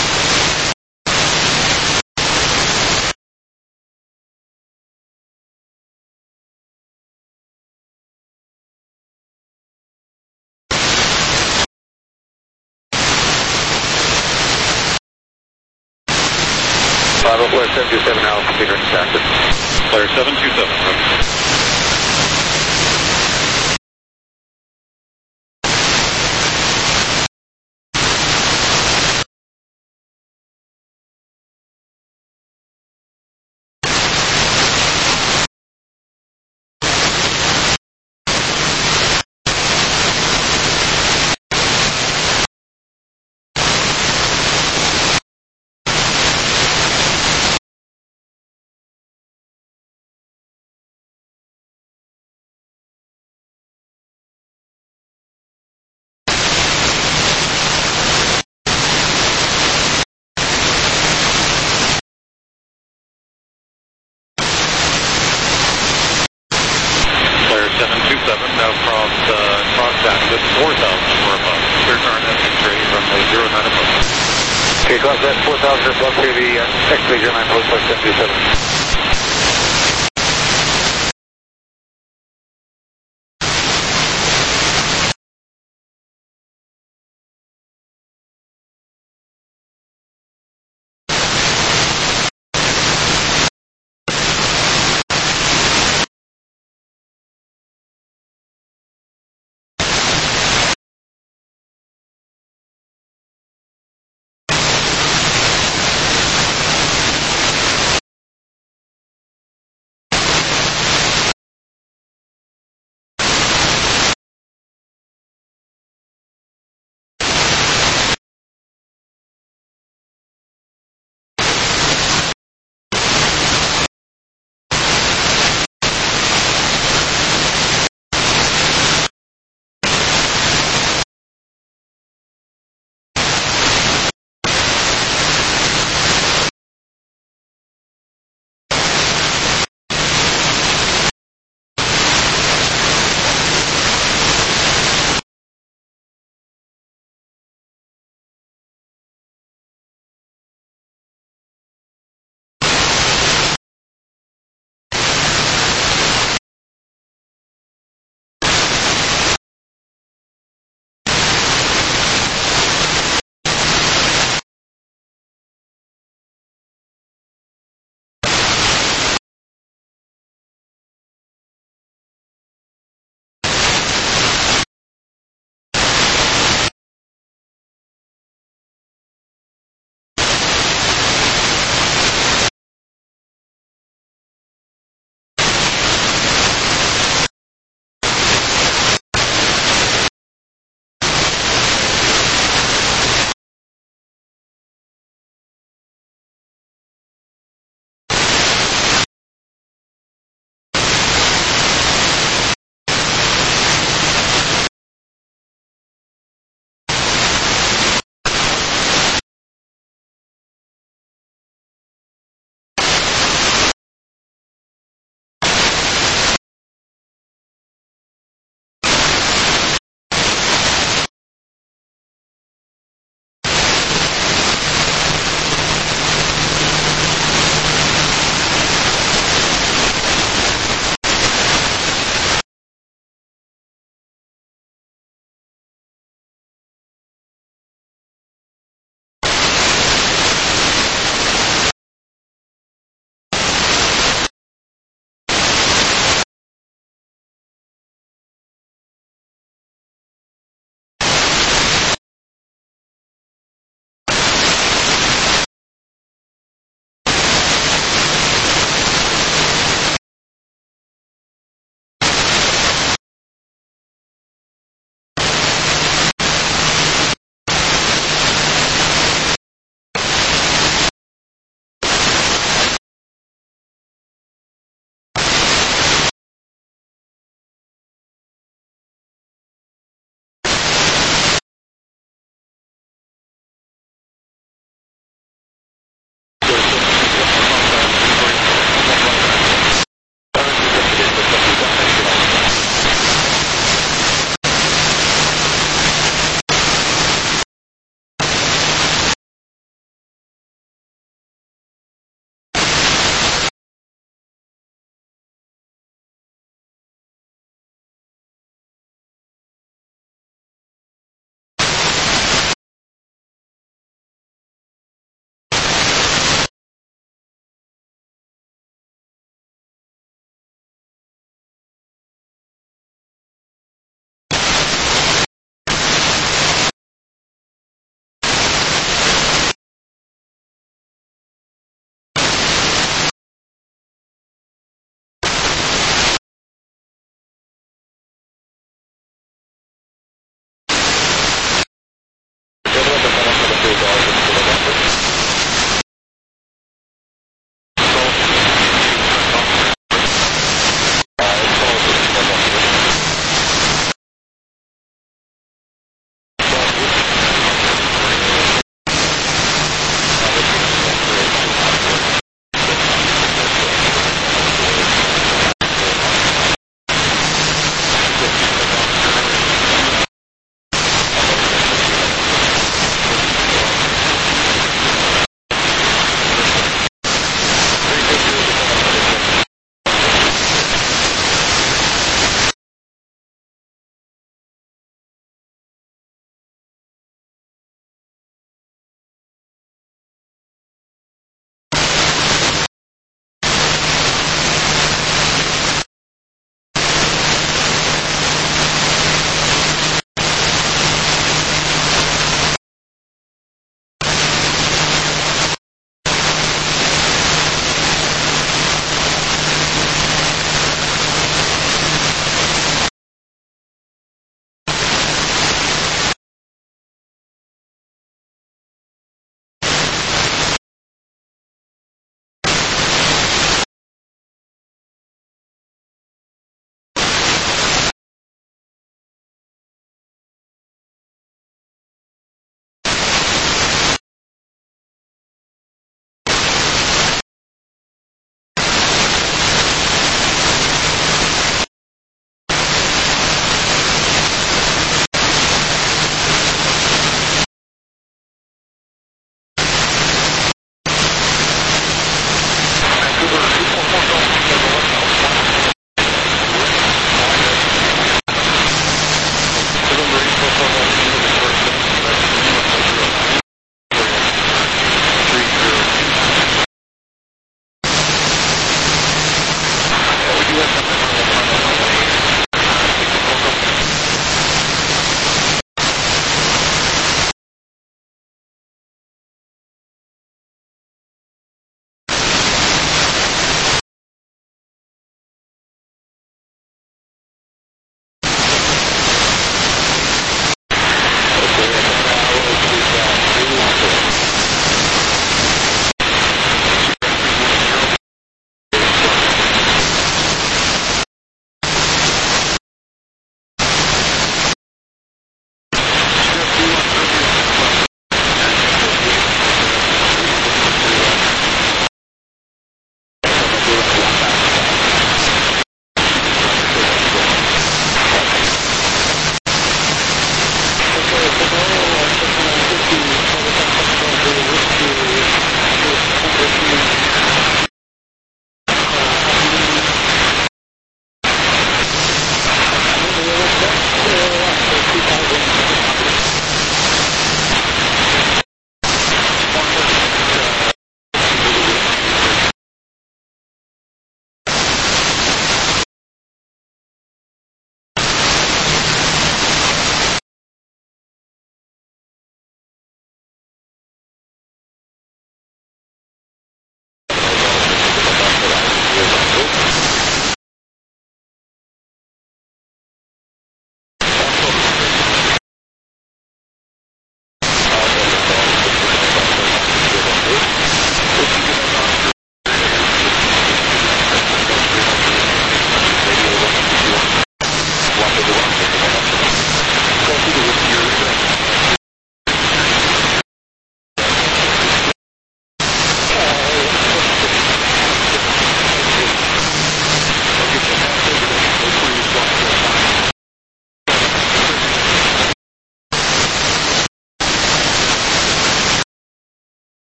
Flare 727 now, computer active.
Flare 727, Roger. Now cross axis 4,000 or above. Clear turn at X-ray runway 09 above.
Okay, cross that 4,000 above, clear the X-ray 09 post, Flare 727.